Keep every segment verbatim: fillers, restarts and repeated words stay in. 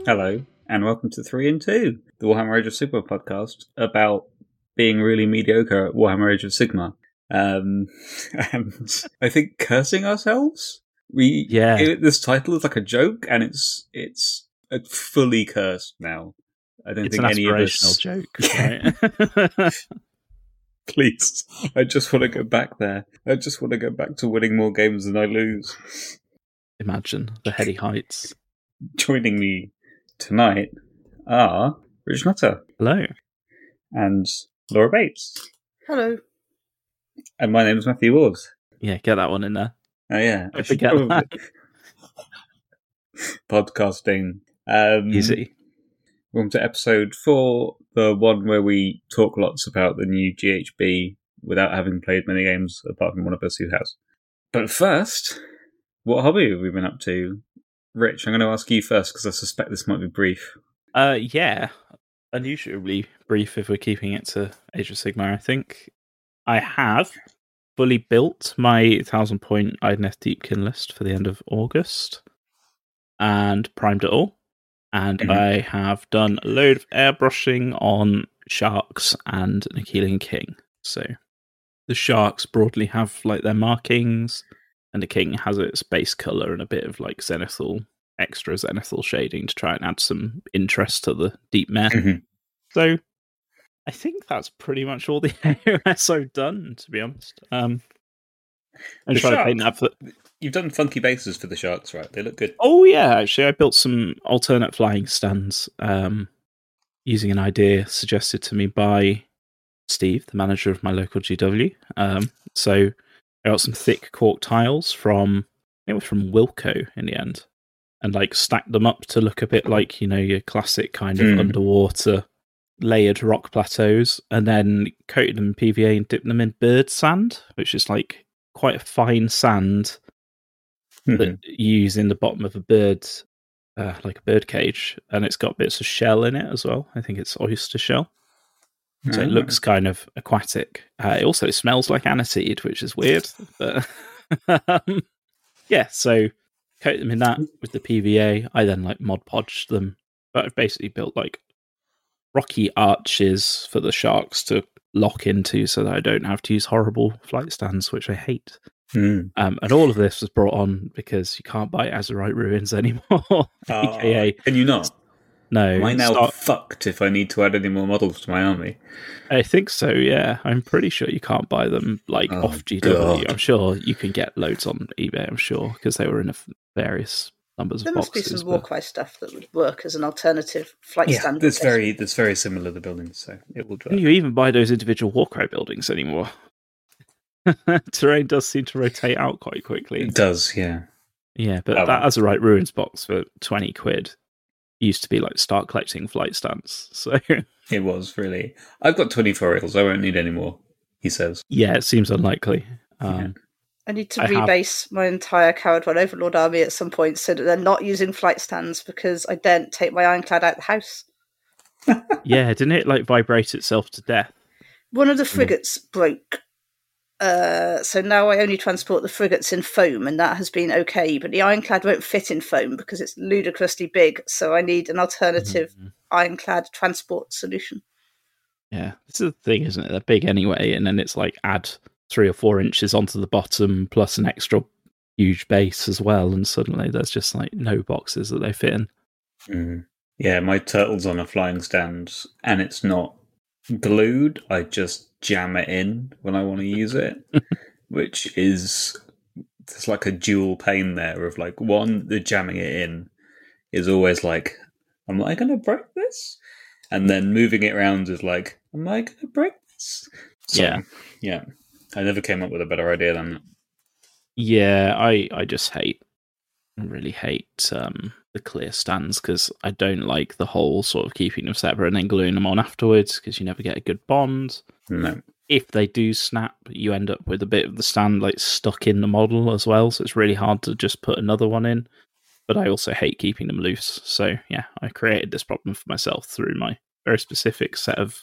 Hello, and welcome to three and two, the Warhammer Age of Sigmar podcast about being really mediocre at Warhammer Age of Sigmar. Um, and I think cursing ourselves? We Yeah. it, This title is like a joke, and it's it's uh, fully cursed now. I don't It's think an any of aspirational us... joke, right? Please, I just want to go back there. I just want to go back to winning more games than I lose. Imagine the heady heights. Joining me tonight are Rich Nutter. Hello. And Laura Bates. Hello. And my name is Matthew Ward. Yeah, get that one in there. Oh yeah, I forget that. Podcasting. Um, Easy. Welcome to episode four, the one where we talk lots about the new G H B without having played many games, apart from one of us who has. But first, what hobby have we been up to? Rich, I'm going to ask you first, because I suspect this might be brief. Uh, yeah, unusually brief if we're keeping it to Age of Sigmar, I think. I have fully built my thousand point Idoneth Deepkin list for the end of August and primed it all. And mm-hmm. I have done a load of airbrushing on Sharks and Nikilian King. So the Sharks broadly have like their markings, and the King has its base colour and a bit of like zenithal, extra zenithal shading to try and add some interest to the deep mare. Mm-hmm. So I think that's pretty much all the A O S I've done, to be honest. Um, I'm the trying sharks, to paint that for... You've done funky bases for the Sharks, right? They look good. Oh yeah, actually I built some alternate flying stands um, using an idea suggested to me by Steve, the manager of my local G W. Um, so I got some thick cork tiles from, it was from Wilco in the end, and like stacked them up to look a bit like, you know, your classic kind of mm. underwater layered rock plateaus, and then coated them in P V A and dipped them in bird sand, which is like quite a fine sand mm-hmm. that you use in the bottom of a bird, uh, like a bird cage, and it's got bits of shell in it as well. I think it's oyster shell. So mm-hmm. it looks kind of aquatic. Uh, it also smells like aniseed, which is weird. But um, yeah, so coat them in that with the P V A. I then like Mod Podged them, but I've basically built like rocky arches for the Sharks to lock into so that I don't have to use horrible flight stands, which I hate. Mm. Um, and all of this was brought on because you can't buy Azerite Ruins anymore. Oh, A K A, can you not? No. Am I now start... fucked if I need to add any more models to my army? I think so, yeah. I'm pretty sure you can't buy them like oh, off G W. God. I'm sure you can get loads on eBay, I'm sure, because they were in a f- various numbers there of boxes. There must be some but... walkway stuff that would work as an alternative flight yeah, stand. That's very, that's very similar to buildings, so it will drive. Can you even buy those individual walkway buildings anymore? Terrain does seem to rotate out quite quickly. It does, yeah. Yeah, but um, that Azerite Ruins box for twenty quid used to be like start collecting flight stands. So it was, really. I've got twenty-four rails, I won't need any more, he says. Yeah, it seems unlikely. Um, yeah. I need to I rebase have... my entire Coward One Overlord army at some point so that they're not using flight stands because I daren't take my Ironclad out the house. Yeah, didn't it like vibrate itself to death? One of the frigates mm. broke. Uh, so now I only transport the frigates in foam, and that has been okay. But the Ironclad won't fit in foam because it's ludicrously big. So I need an alternative mm-hmm. Ironclad transport solution. Yeah, this is the thing, isn't it? They're big anyway, and then it's like add three or four inches onto the bottom plus an extra huge base as well, and suddenly there's just like no boxes that they fit in. Mm. Yeah, my turtle's on a flying stand, and it's not glued. I just jam it in when I want to use it, which is there's like a dual pain there of like, one, the jamming it in is always like, am I going to break this? And then moving it around is like, am I going to break this? So, yeah. Yeah. I never came up with a better idea than that. Yeah, I, I just hate, really hate um, the clear stands because I don't like the whole sort of keeping them separate and then gluing them on afterwards because you never get a good bond. No. If they do snap, you end up with a bit of the stand like stuck in the model as well, so it's really hard to just put another one in. But I also hate keeping them loose. So yeah, I created this problem for myself through my very specific set of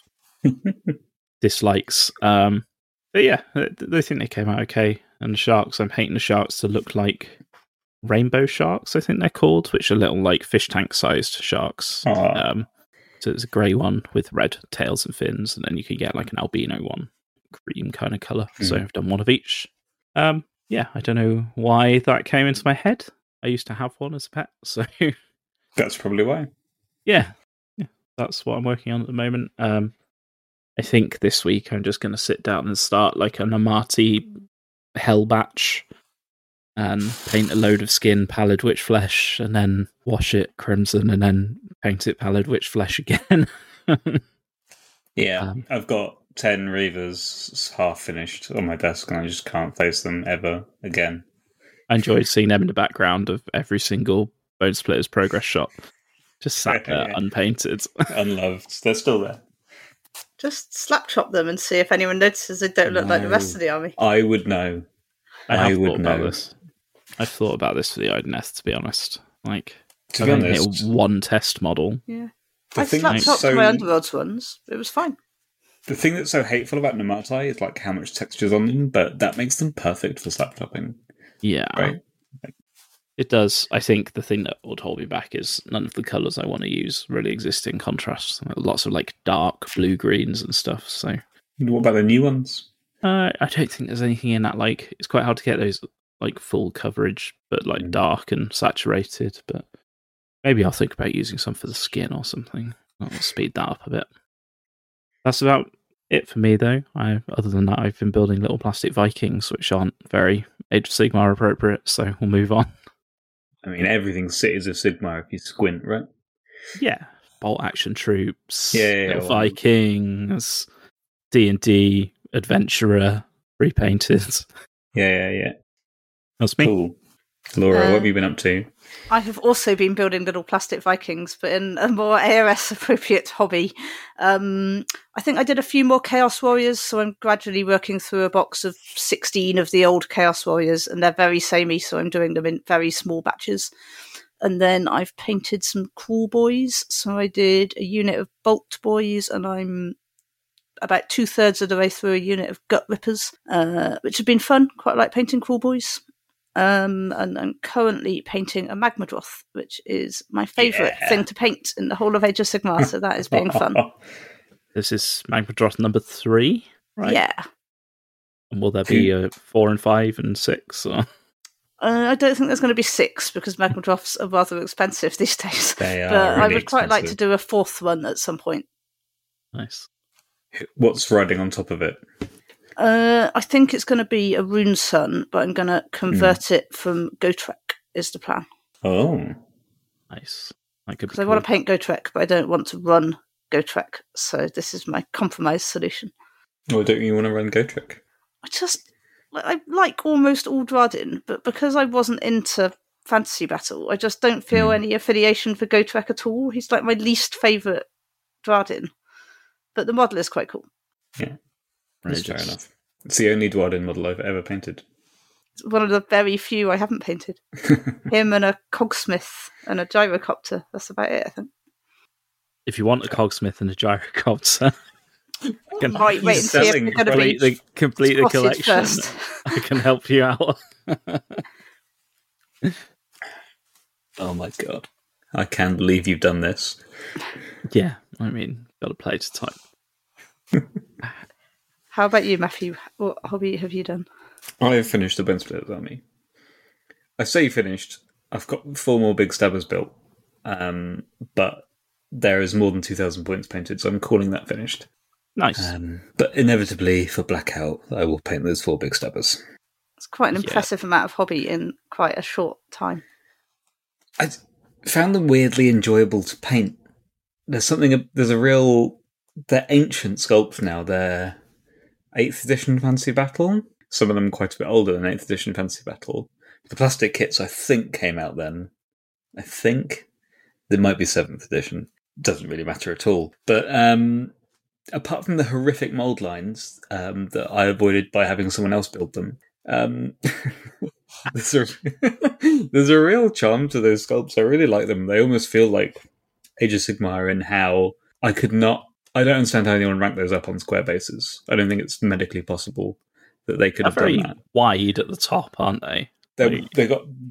dislikes. Um, but yeah, they think they came out okay. And the Sharks, I'm painting the Sharks to look like rainbow sharks, I think they're called, which are little like fish tank sized sharks. Oh. Um, so it's a grey one with red tails and fins, and then you could get like an albino one, cream kind of colour. Mm. So I've done one of each. Um, yeah, I don't know why that came into my head. I used to have one as a pet, so that's probably why. Yeah, yeah, that's what I'm working on at the moment. Um, I think this week I'm just going to sit down and start like an Amati Hell batch and paint a load of skin pallid witch flesh, and then wash it crimson, and then paint it pallid witch flesh again. yeah, um, I've got ten Reavers half finished on my desk, and I just can't face them ever again. I enjoyed seeing them in the background of every single Bone Splitters progress shot. Just sat there, yeah. unpainted. Unloved. They're still there. Just slap chop them and see if anyone notices they don't look no. like the rest of the army. I would know. I, have I would thought know. About this. I've thought about this for the Odeneth, to be honest. Like, to be I've honest, hit one test model. Yeah. I slap chopped so... my Underworlds ones. It was fine. The thing that's so hateful about Namatai is like how much texture's on them, but that makes them perfect for slap chopping. Yeah. Right? It does. I think the thing that would hold me back is none of the colours I want to use really exist in contrast. Lots of like dark blue greens and stuff. So, what about the new ones? Uh, I don't think there's anything in that. Like, it's quite hard to get those like full coverage, but like mm. dark and saturated. But maybe I'll think about using some for the skin or something. I'll speed that up a bit. That's about it for me, though. I, other than that, I've been building little plastic Vikings, which aren't very Age of Sigmar appropriate. So we'll move on. I mean, everything's Cities of Sigmar if you squint, right? Yeah, bolt action troops, yeah, yeah, little well, Vikings, D and D adventurer repainted. Yeah, yeah, yeah. That's me. Cool. Laura, uh, what have you been up to? I have also been building little plastic Vikings, but in a more A R S appropriate hobby. Um, I think I did a few more Chaos Warriors, so I'm gradually working through a box of sixteen of the old Chaos Warriors, and they're very samey, so I'm doing them in very small batches. And then I've painted some Crawl Boys, so I did a unit of Bolt Boys, and I'm about two-thirds of the way through a unit of Gut Rippers, uh, which have been fun. Quite like painting Crawl Boys. Um, and I'm currently painting a Magmadroth, which is my favourite yeah. thing to paint in the whole of Age of Sigmar, so that is being fun. This is Magmadroth number three, right? Yeah. And will there be a four and five and six? Or? Uh, I don't think there's going to be six, because Magmadroths are rather expensive these days. They are but really I would expensive. quite like to do a fourth one at some point. Nice. What's riding on top of it? Uh, I think it's going to be a Rune Sun, but I'm going to convert mm. it from Gotrek, is the plan. Oh. Nice. Because I want to paint Gotrek, but I don't want to run Gotrek, so this is my compromise solution. Or don't you want to run Gotrek? I just... I like almost all Dradin, but because I wasn't into Fantasy Battle, I just don't feel mm. any affiliation for Gotrek at all. He's like my least favourite Dradin. But the model is quite cool. Yeah. That's fair enough. It's the only Dwadin model I've ever painted. It's one of the very few I haven't painted. Him and a Cogsmith and a Gyrocopter. That's about it, I think. If you want a Cogsmith and a Gyrocopter, I can right, wait and see if they're going to be the, complete the collection. First. I can help you out. Oh my god. I can't believe you've done this. Yeah, I mean, got to play to type. How about you, Matthew? What hobby have you done? I have finished the Bone Splitters army. I say finished. I've got four more big stabbers built, um, but there is more than two thousand points painted, so I'm calling that finished. Nice. Um, but inevitably, for Blackout, I will paint those four big stabbers. It's quite an impressive yeah. amount of hobby in quite a short time. I found them weirdly enjoyable to paint. There's something. There's a real. They're ancient sculpts now. They're eighth edition Fantasy Battle. Some of them quite a bit older than eighth edition Fantasy Battle. The plastic kits, I think, came out then. I think. There might be seventh edition. Doesn't really matter at all. But um, apart from the horrific mould lines um, that I avoided by having someone else build them, um, there's, a, there's a real charm to those sculpts. I really like them. They almost feel like Age of Sigmar in how I could not... I don't understand how anyone ranked those up on square bases. I don't think it's medically possible that they could They're have very done that. Wide at the top, aren't they? They they got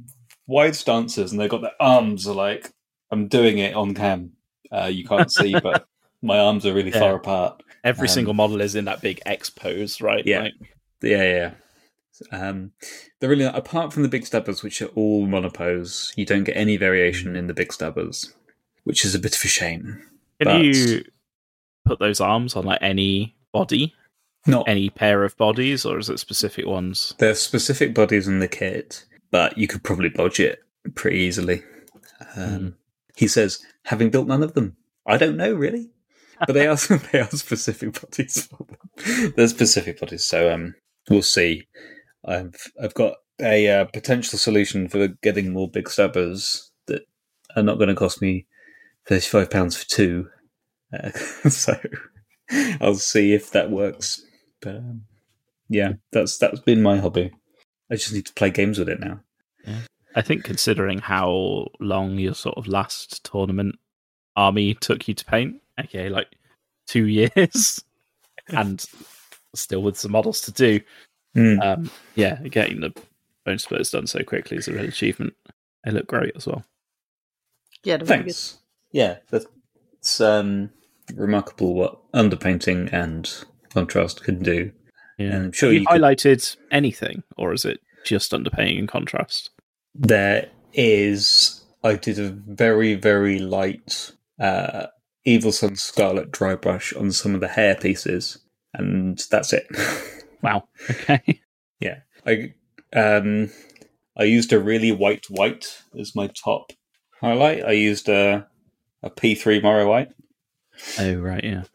wide stances, and they've got their arms are like, I'm doing it on cam. Uh, you can't see, but my arms are really Yeah. far apart. Every Um, single model is in that big X pose, right? Yeah. Like, Yeah, yeah. Um, they're really, apart from the big stubbers, which are all monopose, you don't get any variation in the big stubbers, which is a bit of a shame. can But you put those arms on like any body, not any pair of bodies, or is it specific ones? There's specific bodies in the kit, but you could probably bodge it pretty easily. Um, Mm. He says, having built none of them, I don't know really, but they are they are specific bodies for them. They're specific bodies, so um, we'll see. I've I've got a uh, potential solution for getting more big stubbers that are not going to cost me thirty-five pounds for two. Uh, so I'll see if that works. But um, yeah, that's that's been my hobby. I just need to play games with it now. I think considering how long your sort of last tournament army took you to paint, okay, like two years, and still with some models to do, Mm. um, yeah, getting the bone splits done so quickly is a real achievement. They look great as well. Yeah, they're really Thanks. Yeah, that's um, remarkable what underpainting and contrast can do. Yeah. And I'm sure Have you, you could- highlighted anything, or is it just underpainting and contrast? There is. I did a very, very light uh, Evil Sun Scarlet dry brush on some of the hair pieces, and that's it. Wow. Okay. Yeah. I um, I used a really white white as my top highlight. I used a, a P three Morrow White. Oh right, yeah.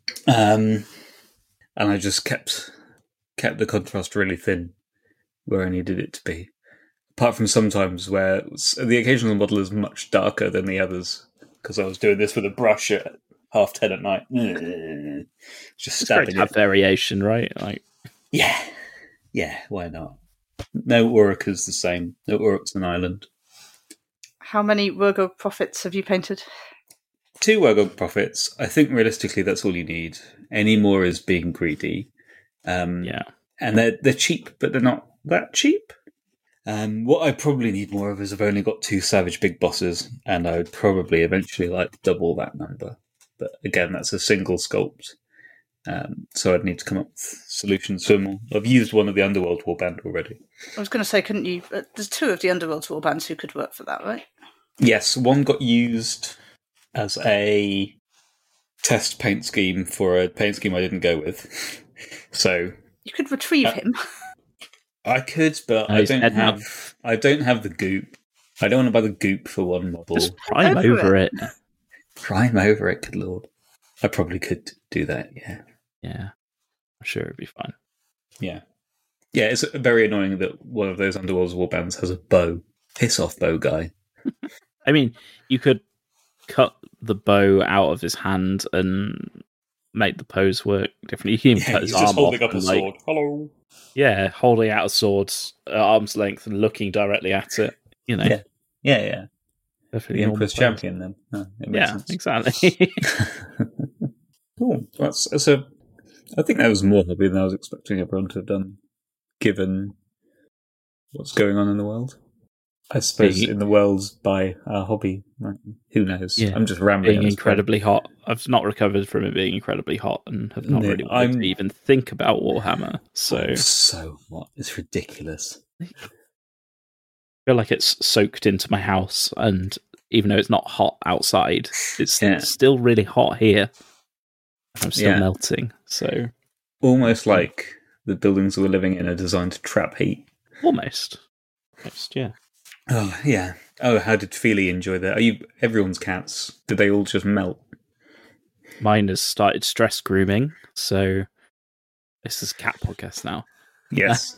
Um, and I just kept kept the contrast really thin where I needed it to be. Apart from sometimes where the occasional model is much darker than the others, because I was doing this with a brush at half ten at night. Just It's great stabbing to have it. variation, right? Like, Yeah. Yeah, why not? No Uruka's the same. No Uruk's an island. How many Wurgo Prophets have you painted? Two Wurgog Prophets. I think realistically that's all you need. Any more is being greedy. Um, yeah. And they're, they're cheap, but they're not that cheap. Um, what I probably need more of is I've only got two Savage Big Bosses, and I would probably eventually like to double that number. But again, that's a single sculpt. Um, so I'd need to come up with solutions for more. I've used one of the Underworld Warband already. I was going to say, couldn't you? Uh, there's two of the Underworld Warbands who could work for that, right? Yes, one got used as a test paint scheme for a paint scheme I didn't go with. So You could retrieve Uh, him. I could, but Oh, I he's don't dead now. have. I don't have the goop. I don't want to buy the goop for one model. Just prime over over it. Prime over it, good lord. I probably could do that. Yeah, Yeah. I'm sure it'd be fine. yeah, yeah. It's very annoying that one of those Underworld's warbands has a bow. Piss off, bow guy. I mean, you could cut the bow out of his hand and make the pose work differently. You can even Yeah, cut he's his just arm holding off up a and, like, sword. Hello. yeah, holding out a sword at arm's length and looking directly at it. You know, Yeah. Yeah, yeah. definitely The normal Emperor's pose. champion. Then. Oh, it makes Yeah, sense. exactly. Cool. That's, that's a. I think that was more hobby than I was expecting everyone to have done, given what's going on in the world. I suppose Being- in the world by our hobby. Like, who knows? Yeah, I'm just rambling. being at this incredibly hot. I've not recovered from it being incredibly hot and have not No, really wanted I'm- to even think about Warhammer. point. So Oh, I so what? It's ridiculous. feel like it's soaked into my house, and even though it's not hot outside, it's Yeah. still really hot here. I'm still Yeah. melting. So Almost like the buildings we're living in are designed to trap heat. almost, almost, yeah. Oh yeah. Oh, how did Feely enjoy that? Are you everyone's cats? Did they all just melt? Mine has started stress grooming, so this is cat podcast now. Yes.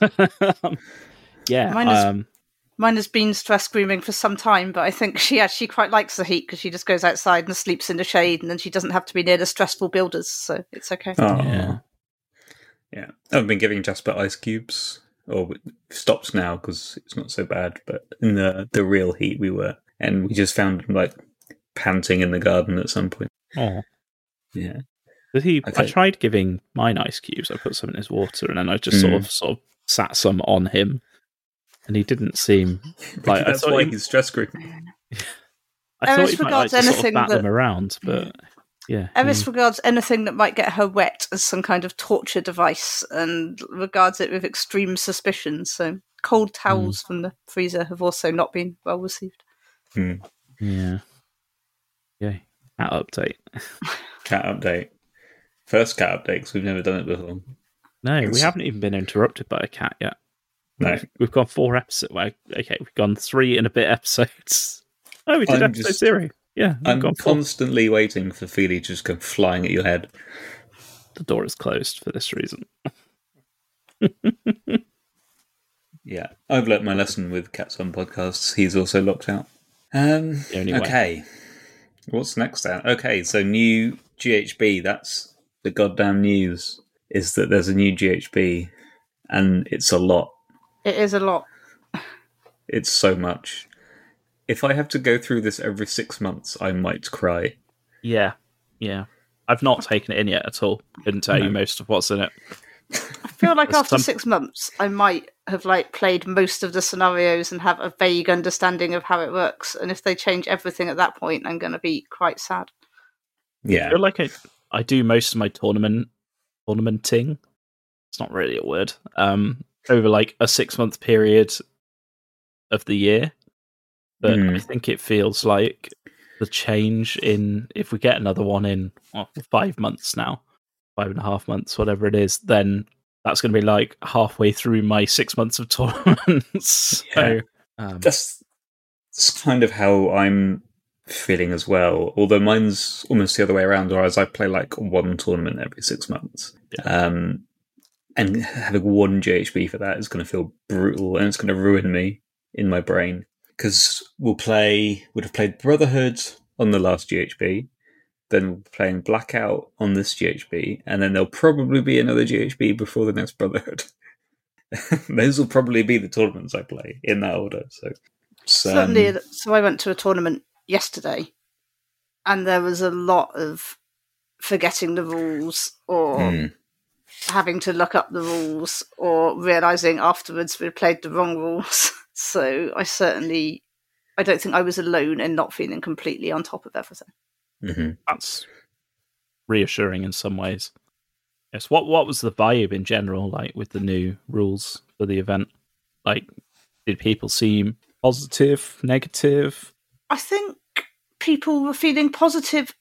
yeah, Mine is- um, Mine has been stress grooming for some time, but I think she actually quite likes the heat because she just goes outside and sleeps in the shade, and then she doesn't have to be near the stressful builders, so it's okay. Oh. yeah. Yeah, I've been giving Jasper ice cubes, or it stops now because it's not so bad. But in the the real heat we were, and we just found him like panting in the garden at some point. Oh. Yeah, Did he? Okay. I tried giving mine ice cubes. I put some in his water, and then I just sort Mm. of sort of sat some on him and he didn't seem like that's I thought why he, he's stress grouping. I Eris thought he might like regards to sort of anything bat that- them around, but yeah, Eris he- regards anything that might get her wet as some kind of torture device and regards it with extreme suspicion. So cold towels from the freezer have also not been well received. Hmm. yeah, yeah. Cat update. Cat update. First cat update, because we've never done it before. No, we It's- haven't even been interrupted by a cat yet. No. We've gone four episodes. Well, okay, we've gone three and a bit episodes. Oh, we did I'm episode just- zero. Yeah, we've I'm gone four. constantly waiting for Feely to just go flying at your head. The door is closed for this reason. Yeah, I've learnt my lesson with Cats on Podcasts. He's also locked out. Um, The only way. okay, what's next out? Okay, so new G H B. That's the goddamn news. Is that there's a new G H B, and it's a lot. It is a lot. It's so much. If I have to go through this every six months, I might cry. Yeah, yeah. I've not taken it in yet at all. Couldn't tell No. you most of what's in it. I feel like There's after some- six months, I might have like played most of the scenarios and have a vague understanding of how it works. And if they change everything at that point, I'm going to be quite sad. I Yeah, feel like I, I do most of my tournament tournamenting. It's not really a word. Um, over like a six month period of the year, but Mm. I think it feels like the change in if we get another one in well, five months now, five and a half months, whatever it is, then that's going to be like halfway through my six months of tournaments. Yeah. So, um, that's, that's kind of how I'm feeling as well. Although mine's almost the other way around, whereas I play like one tournament every six months. Um, and having one G H B for that is going to feel brutal, and it's going to ruin me in my brain. Because we'll play, would have played Brotherhood on the last G H B, then we'll be playing Blackout on this G H B, and then there'll probably be another G H B before the next Brotherhood. Those will probably be the tournaments I play in that order. So, so Certainly. um, So I went to a tournament yesterday, and there was a lot of forgetting the rules or hmm. having to look up the rules or realizing afterwards we played the wrong rules. So I certainly, I don't think I was alone in not feeling completely on top of everything. Mhm. that's reassuring in some ways. Yes. What What was the vibe in general like with the new rules for the event? Like, did people seem positive, negative? I think people were feeling positive.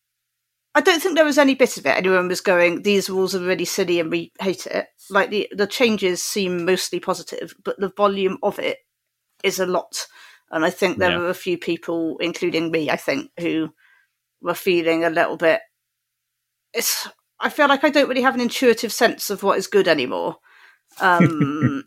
I don't think there was any bit of it. Anyone was going, these rules are really silly and we hate it. Like the, the changes seem mostly positive, but the volume of it is a lot. And I think there Yeah. were a few people, including me, I think, who were feeling a little bit. It's. I feel like I don't really have an intuitive sense of what is good anymore, um,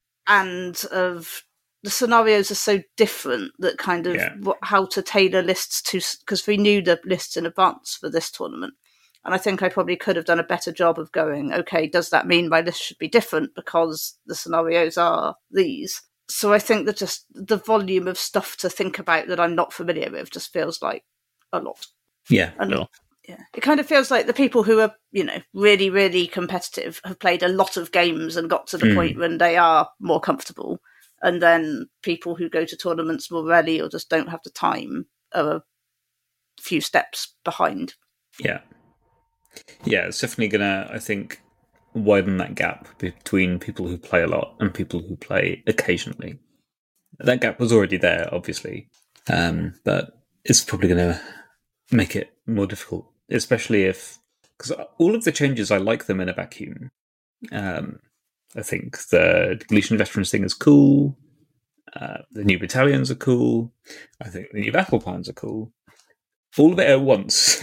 and of the scenarios are so different that kind of Yeah. what, how to tailor lists to, because we knew the lists in advance for this tournament. And I think I probably could have done a better job of going, okay, does that mean my list should be different because the scenarios are these? So I think that just the volume of stuff to think about that I'm not familiar with just feels like a lot. Yeah, And Sure. yeah, it kind of feels like the people who are, you know, really, really competitive have played a lot of games and got to the Mm. point when they are more comfortable. And then people who go to tournaments more rarely or just don't have the time are a few steps behind. yeah, yeah. It's definitely gonna, I think, widen that gap between people who play a lot and people who play occasionally. That gap was already there, obviously, um, but it's probably going to make it more difficult, especially if, because all of the changes, I like them in a vacuum. Um, I think the Legion Veterans thing is cool. Uh, the new battalions are cool. I think the new battle plans are cool. All of it at once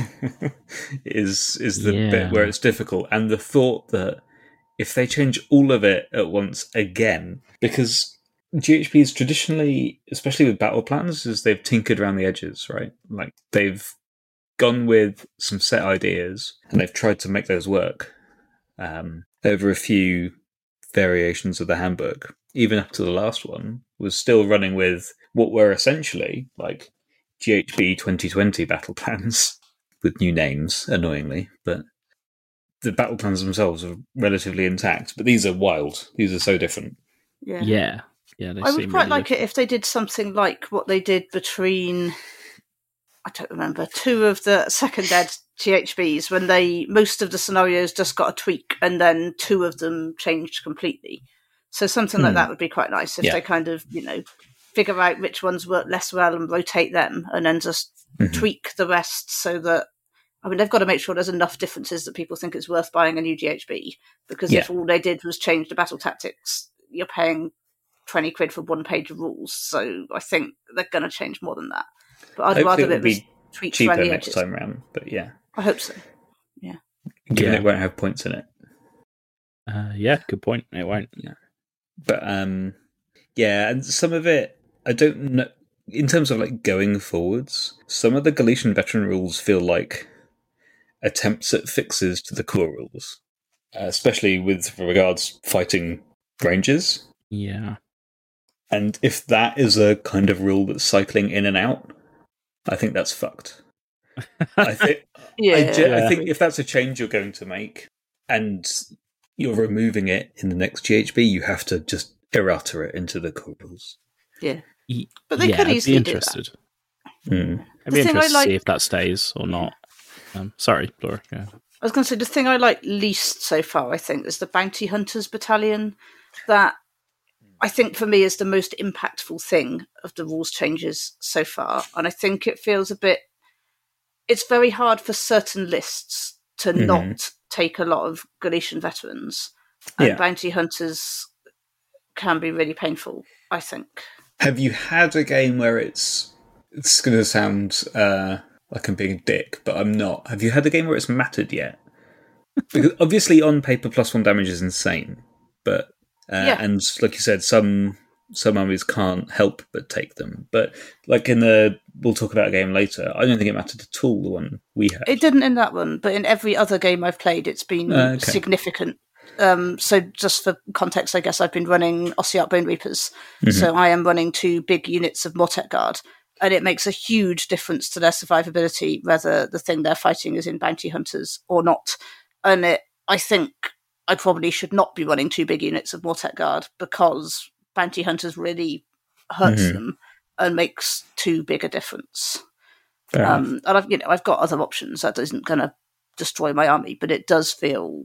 is is the Yeah. bit where it's difficult, and the thought that if they change all of it at once again, because G H Ps traditionally, especially with battle plans, is they've tinkered around the edges, right? Like they've gone with some set ideas and they've tried to make those work um, over a few variations of the handbook. Even up to the last one, was still running with what were essentially like G H B twenty twenty battle plans with new names, annoyingly, but the battle plans themselves are relatively intact. But these are wild. These are so different. Yeah. Yeah, Yeah, they I would seem quite really like different. it if they did something like what they did between, I don't remember, two of the second ed T H Bs when they most of the scenarios just got a tweak and then two of them changed completely. So something like Hmm. that would be quite nice if Yeah. they kind of, you know, figure out which ones work less well and rotate them and then just Mhm. tweak the rest so that, I mean, they've got to make sure there's enough differences that people think it's worth buying a new G H B, because Yeah. if all they did was change the battle tactics, you're paying twenty quid for one page of rules. So I think they're going to change more than that. But I'd Hopefully rather it'll it was be tweaks around cheaper the next edges. time round, but yeah. I hope so. Given Yeah. it won't have points in it. Uh, yeah, good point. It won't. But um yeah, and some of it I don't know in terms of like going forwards, some of the Galician veteran rules feel like attempts at fixes to the core rules. Uh, especially with regards fighting ranges. Yeah. And if that is a kind of rule that's cycling in and out, I think that's fucked. I think Yeah. I, ge- I Yeah. think if that's a change you're going to make and you're removing it in the next G H B, you have to just errata it into the core rules. Yeah. Y- But they yeah, could I'd easily be do that. interested. Mm. I'd The be thing I interested to like- see if that stays or not. Um, sorry, Laura. Yeah. I was going to say, the thing I like least so far, I think, is the Bounty Hunters Battalion. That, I think, for me, is the most impactful thing of the rules changes so far. And I think it feels a bit... It's very hard for certain lists to Mhm. not take a lot of Galician veterans. And Yeah. Bounty Hunters can be really painful, I think. Have you had a game where it's it's going to sound uh, like I'm being a dick, but I'm not. Have you had a game where it's mattered yet? Because obviously on paper plus one damage is insane, but uh, Yeah. and like you said, some some armies can't help but take them. But like in the, we'll talk about a game later. I don't think it mattered at all. The one we had. It didn't in that one, but in every other game I've played, it's been Uh, okay. significant. Um, so just for context, I guess I've been running Ossiarch Bone Reapers. Mhm. So I am running two big units of Mortek Guard, and it makes a huge difference to their survivability whether the thing they're fighting is in Bounty Hunters or not. And it, I think I probably should not be running two big units of Mortek Guard because Bounty Hunters really hurts Mhm. them and makes too big a difference. Fair enough. Um, and I've, you know, I've got other options. That isn't going to destroy my army, but it does feel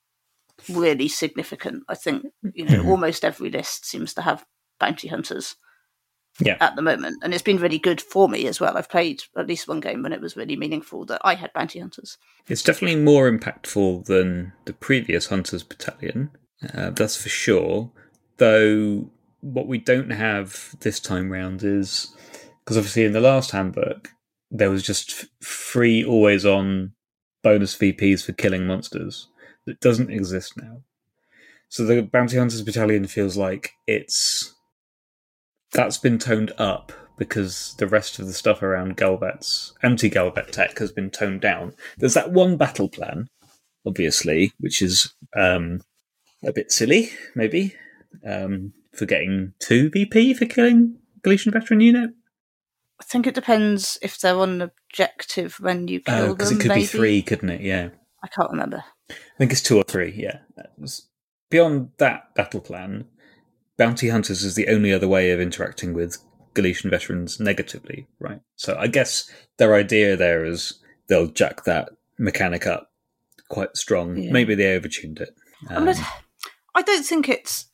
really significant. I think, you know, Mhm. almost every list seems to have Bounty Hunters Yeah. at the moment, and it's been really good for me as well. I've played at least one game when it was really meaningful that I had Bounty Hunters. It's definitely more impactful than the previous Hunters Battalion, uh, that's for sure. Though what we don't have this time round is, because obviously in the last handbook, there was just f- free, always on bonus V Ps for killing monsters. That doesn't exist now. So the Bounty Hunters Battalion feels like it's that's been toned up because the rest of the stuff around Galvat's anti-Galvat tech has been toned down. There's that one battle plan, obviously, which is um, a bit silly, maybe, um, for getting two V P for killing Galician veteran unit. I think it depends if they're on an objective when you kill Because them. it could maybe. be three, couldn't it? Yeah. I can't remember. I think it's two or three, yeah. That was, beyond that battle plan, Bounty Hunters is the only other way of interacting with Galician veterans negatively, right? So I guess their idea there is they'll jack that mechanic up quite strong. Yeah. Maybe they overtuned it. I'm Um, not- I don't think it's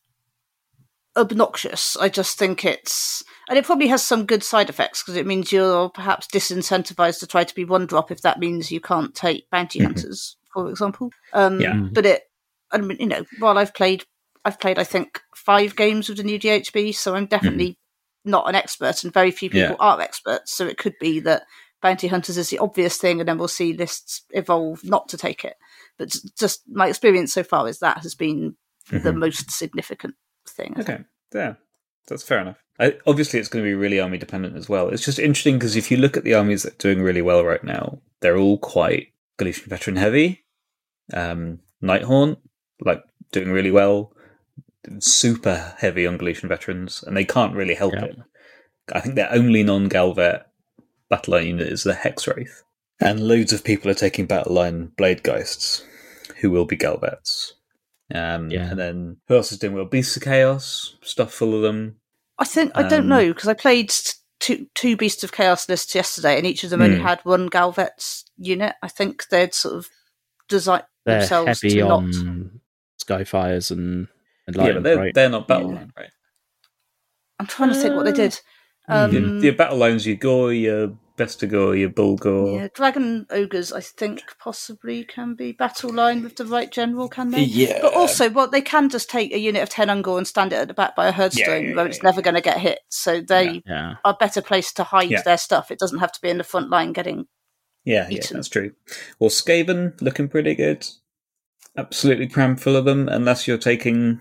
obnoxious. I just think it's... And it probably has some good side effects, because it means you're perhaps disincentivized to try to be one drop if that means you can't take bounty Mhm. hunters, for example. Um, Yeah. But it... I mean, you know, while I've played... I've played, I think, five games with the new G H B, so I'm definitely not an expert, and very few people Yeah. are experts, so it could be that bounty hunters is the obvious thing, and then we'll see lists evolve not to take it. But just my experience so far is that has been the Mhm. most significant thing. I think. Okay, yeah, that's fair enough. I, obviously, it's going to be really army dependent as well. It's just interesting because if you look at the armies that are doing really well right now, they're all quite Galician veteran heavy. Um, Nighthaunt, like, doing really well. Super heavy on Galician veterans, and they can't really help Yeah. it. I think their only non-Galvet battle line unit is the Hexwraith. And loads of people are taking battle line Blade Geists, who will be Galvets. Um, Yeah. And then who else is doing well? Beasts of Chaos, stuff full of them. I think I don't Um, know because I played two two Beasts of Chaos lists yesterday, and each of them only Hmm. had one Galvets unit. I think they'd sort of designed They're themselves heavy to on not. Skyfires and Yeah, but Enlightened, they're, right? they're not battle Yeah. line, right? I'm trying to think what they did. Hmm. Your, Um, your battle lines, your Gore, your Bestigor, your Bulgor. yeah, Dragon Ogres, I think possibly can be battle line with the right general, can they? Yeah. But also, well, they can just take a unit of ten Ungor and stand it at the back by a herdstone Yeah, yeah, where yeah, it's yeah. never going to get hit. So they Yeah. are better placed to hide Yeah. their stuff. It doesn't have to be in the front line getting. Yeah, yeah, Eaten. that's true. Well, Skaven, looking pretty good. Absolutely crammed full of them, unless you're taking...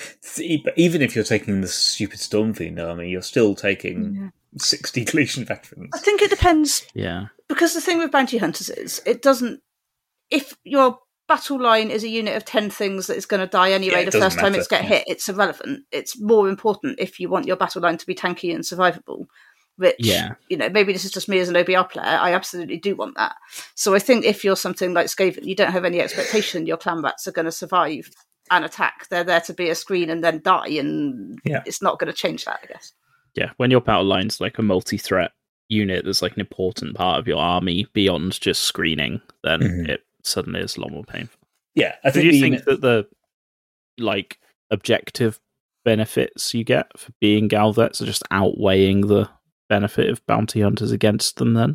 Even if you're taking the stupid Stormfiend army, you're still taking Yeah. sixty Legion veterans. I think it depends. Yeah. Because the thing with bounty hunters is, it doesn't. If your battle line is a unit of ten things that is going to die anyway Yeah, it the doesn't first time matter, it's get yeah. hit, it's irrelevant. It's more important if you want your battle line to be tanky and survivable. Which, Yeah. you know, maybe this is just me as an O B R player. I absolutely do want that. So I think if you're something like Skaven, you don't have any expectation your clan rats are going to survive an attack. They're there to be a screen and then die, and Yeah. it's not going to change that, I guess. Yeah. When your battle line's like a multi-threat unit that's like an important part of your army beyond just screening, then Mhm. it suddenly is a lot more painful. Yeah, I Do think you the think unit- that the like objective benefits you get for being Galvets are just outweighing the benefit of bounty hunters against them then?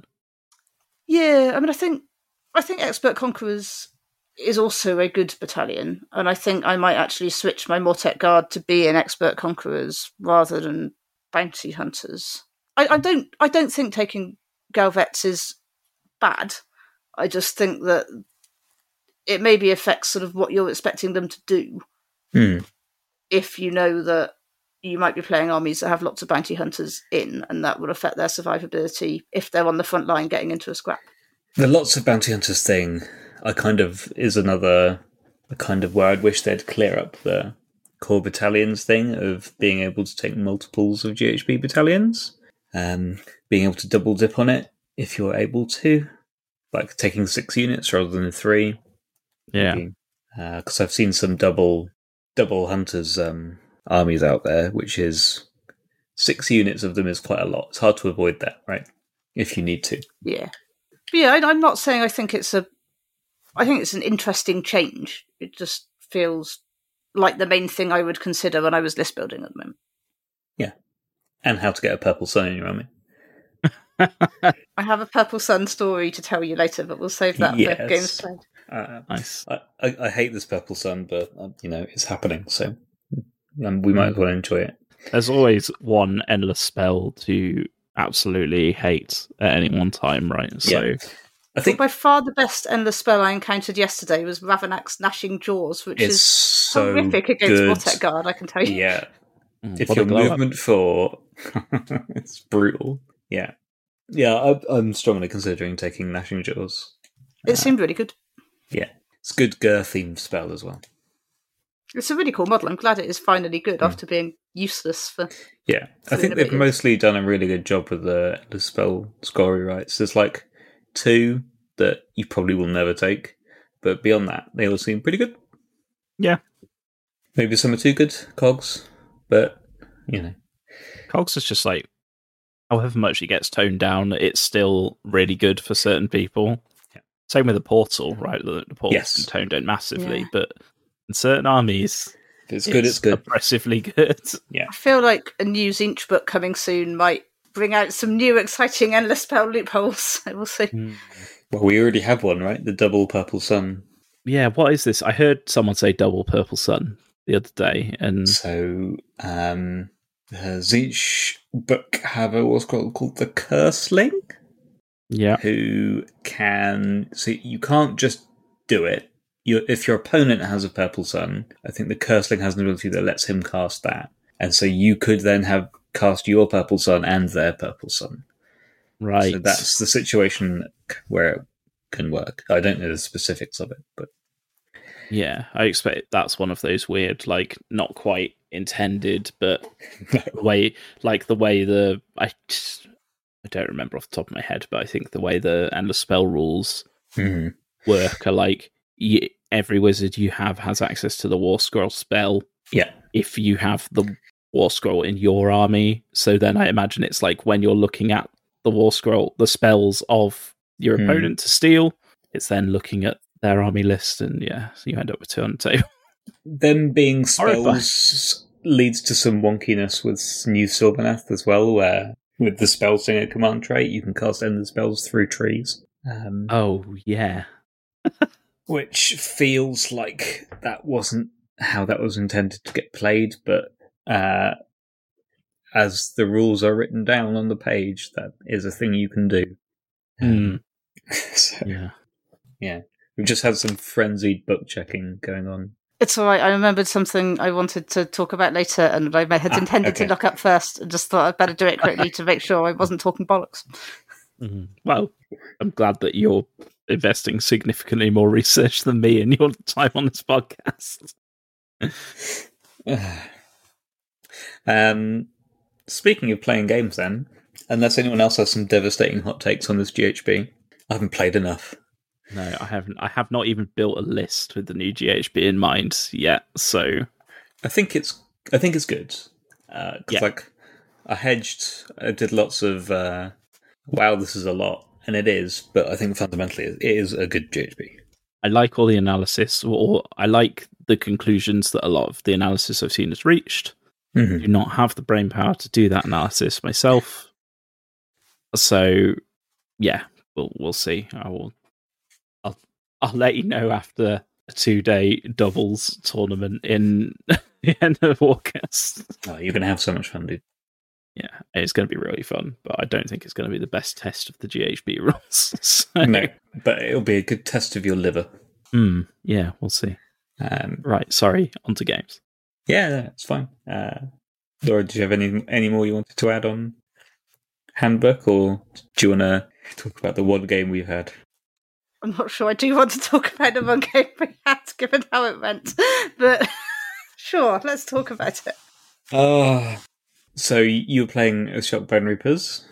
Yeah, I mean, I think I think Expert Conquerors is also a good battalion, and I think I might actually switch my Mortek Guard to be an Expert Conquerors rather than bounty hunters. I, I don't I don't think taking Galvets is bad. I just think that it maybe affects sort of what you're expecting them to do Hmm. if you know that you might be playing armies that have lots of bounty hunters in, and that will affect their survivability if they're on the front line getting into a scrap. The lots of bounty hunters thing, I kind of is another a kind of where I'd wish they'd clear up the core battalions thing of being able to take multiples of G H B battalions, um, being able to double dip on it if you're able to, like taking six units rather than three. Yeah. Because uh, I've seen some double double hunters um, armies out there, which is six units of them is quite a lot. It's hard to avoid that, right? If you need to. Yeah. But yeah, I, I'm not saying I think it's a. I think it's an interesting change. It just feels like the main thing I would consider when I was list building at the moment. Yeah. And how to get a purple sun in your army. I have a Purple Sun story to tell you later, but we'll save that Yes. for games played. Uh, Nice. I, I, I hate this purple sun, but uh, you know it's happening, so um, we might as well enjoy it. There's always one endless spell to absolutely hate at any one time, right? So Yeah. I But think by far the best endless spell I encountered yesterday was Ravenak's Gnashing Jaws, which it's is so horrific against good. Mortek Guard, I can tell you. Yeah, Mm, if what a your glow up. movement for it's brutal. Yeah, yeah. I, I'm strongly considering taking Gnashing Jaws. It seemed really good. Yeah, it's a good Gur themed spell as well. It's a really cool model. I'm glad it is finally good Mm. after being useless for. Yeah, I So think they've innovative. mostly done a really good job with the, the spell scoring rights. There's like two that you probably will never take, but beyond that, they all seem pretty good. Yeah. Maybe some are too good, cogs, but you know. Cogs is just like, however much it gets toned down, it's still really good for certain people. Yeah. Same with the portal, right? The, the portal's Yes. been toned down massively, Yeah. but in certain armies, If it's good, it's good. oppressively good. I feel like a new Zinch book coming soon might bring out some new exciting endless spell loopholes. We'll see. Well, we already have one, right? The double purple sun. Yeah, what is this? I heard someone say double purple sun the other day, and So, um, the Zinch book have a what's called called the Curseling, yeah, who can. So you can't just do it. You, if your opponent has a purple sun, I think the Curseling has an ability that lets him cast that, and so you could then have cast your purple sun and their purple sun. right. So that's the situation where it can work. I don't know the specifics of it, but Yeah, I expect that's one of those weird, like, not quite intended, but the way, like the way the I, I don't remember off the top of my head, but I think the way the endless spell rules Mhm. work are like you, every wizard you have has access to the War Scroll spell. Yeah. If you have the War Scroll in your army. So then I imagine it's like when you're looking at the War Scroll, the spells of your Hmm. opponent to steal, it's then looking at their army list, and yeah, so you end up with two on the table. Them being Horrifying. spells leads to some wonkiness with New Sylvaneth as well, where with the Spell Singer command trait, you can cast Ender spells through trees. Um, Oh, yeah. which feels like that wasn't how that was intended to get played, but uh, as the rules are written down on the page, that is a thing you can do. Um, so, Yeah. yeah. We've just had some frenzied book checking going on. It's all right. I remembered something I wanted to talk about later, and I had Ah, intended okay. to look up first, and just thought I'd better do it quickly to make sure I wasn't talking bollocks. Mhm. Well, I'm glad that you're investing significantly more research than me in your time on this podcast. um, speaking of playing games then, unless anyone else has some devastating hot takes on this G H B, I haven't played enough. No, I haven't. I have not even built a list with the new G H B in mind yet. So I think it's I think it's good. Uh 'cause Yeah. like I hedged, I did lots of uh, wow, this is a lot, and it is. But I think fundamentally it is a good G H B. I like all the analysis, or I like the conclusions that a lot of the analysis I've seen has reached. Mm-hmm. I do not have the brain power to do that analysis myself. So yeah, we'll we'll see. I will. I'll I'll let you know after a two day doubles tournament in the end of August. Oh, you're gonna have so much fun, dude. Yeah, it's going to be really fun, but I don't think it's going to be the best test of the G H B rules. So, No, but it'll be a good test of your liver. hmm, yeah, we'll see. Um, Right, sorry, on to games. yeah, no, it's fine. Uh, Laura, do you have any any more you wanted to add on Handbook, or do you want to talk about the one game we've had? I'm not sure I do want to talk about the one game we had, given how it went, but sure, let's talk about it. Uh, so you were playing a Shock Bone Reapers.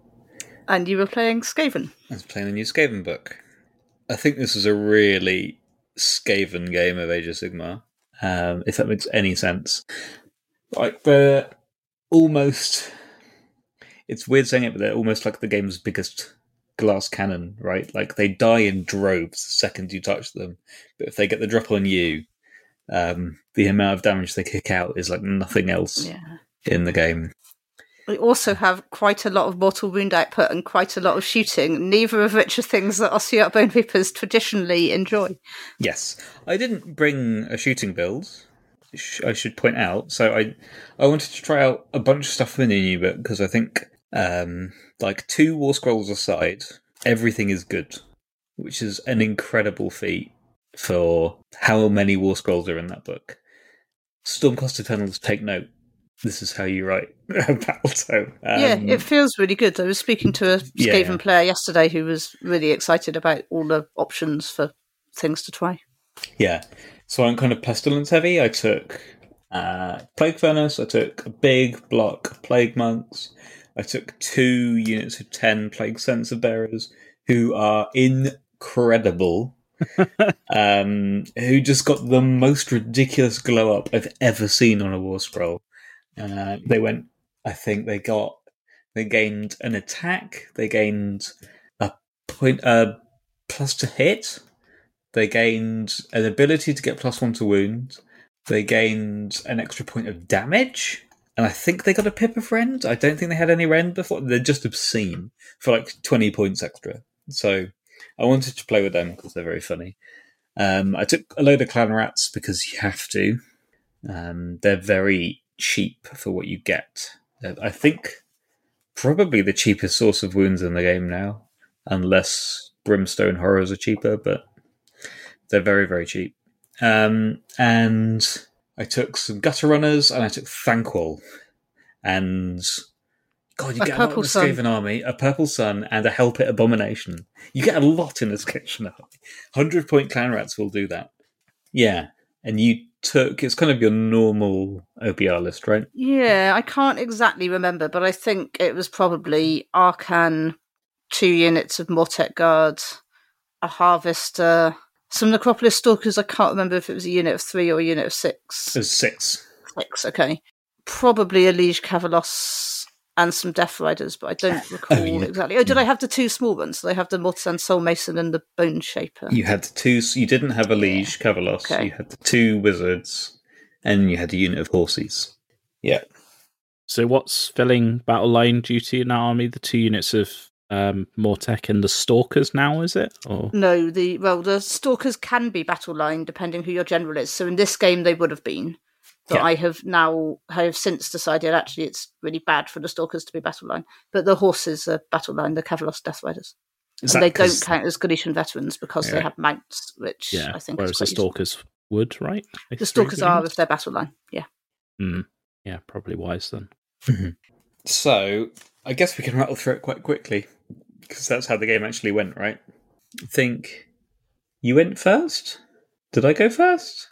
And you were playing Skaven. I was playing the new Skaven book. I think this is a really Skaven game of Age of Sigmar, um, if that makes any sense. Like, they're almost... It's weird saying it, but they're almost like the game's biggest glass cannon, right? Like, they die in droves the second you touch them, but if they get the drop on you, um, the amount of damage they kick out is like nothing else Yeah. in the game. We also have quite a lot of mortal wound output and quite a lot of shooting, neither of which are things that Ossiarch Bone Reapers traditionally enjoy. Yes. I didn't bring a shooting build, I should point out. So I I wanted to try out a bunch of stuff in the new book, because I think, um, like, two War Scrolls aside, everything is good, which is an incredible feat for how many War Scrolls are in that book. Stormcast Eternals, take note. This is how you write a Battletoad. Um, yeah, it feels really good. I was speaking to a Skaven Yeah. player yesterday who was really excited about all the options for things to try. Yeah. So I'm kind of Pestilence heavy. I took uh, Plague Furnace, I took a big block Plague Monks, I took two units of ten Plague Censer Bearers, who are incredible. um, who just got the most ridiculous glow up I've ever seen on a War Scroll. Uh, they went, I think they got, they gained an attack, they gained a point, uh, plus to hit, they gained an ability to get plus one to wound, they gained an extra point of damage, and I think they got a Pip of Rend. I don't think they had any Rend before. They're just obscene for like twenty points extra. So I wanted to play with them because they're very funny. Um, I took a load of Clan Rats because you have to. Um, they're very cheap for what you get. They're, I think probably the cheapest source of wounds in the game now, unless Brimstone Horrors are cheaper, but they're very, very cheap. Um, and I took some Gutter Runners, and I took Thanquol. And God, you A get a lot in Purple a Sun. Skaven army, a Purple Sun, and a Hellpit Abomination. You get a lot in a Skaven army. one hundred point Clan Rats will do that. Yeah, and you took, it's kind of your normal O P R list, right? Yeah, I can't exactly remember, but I think it was probably Arcan, two units of Mortek Guards, a Harvester, Some Necropolis Stalkers, I can't remember if it was a unit of three or a unit of six. It was six. Six, okay. Probably a Liege Cavalos and some Death Riders, but I don't recall oh, yeah. exactly. Oh, did I have the two small ones? Did I have the Mortisan Soul Mason and the Bone Shaper? You had the two. You didn't have a Liege yeah. Cavalos. Okay. You had the two Wizards, and you had a unit of Horses. Yeah. So what's filling battle line duty in that army? The two units of um, Mortek and the Stalkers now, is it? Or no, the well, the Stalkers can be battle line depending who your general is. So in this game, they would have been. But yeah. I have now, I have since decided actually it's really bad for the Stalkers to be battle line. But the Horses are battle line, the Cavalos Death Riders. Is and they don't count as Galician veterans because yeah. they have mounts, which yeah. I think Whereas is the Stalkers useful. would, right? The Stalkers are if they're battle line, yeah. Mm. Yeah, probably wise then. Mm-hmm. So, I guess we can rattle through it quite quickly, because that's how the game actually went, right? I think you went first? Did I go first?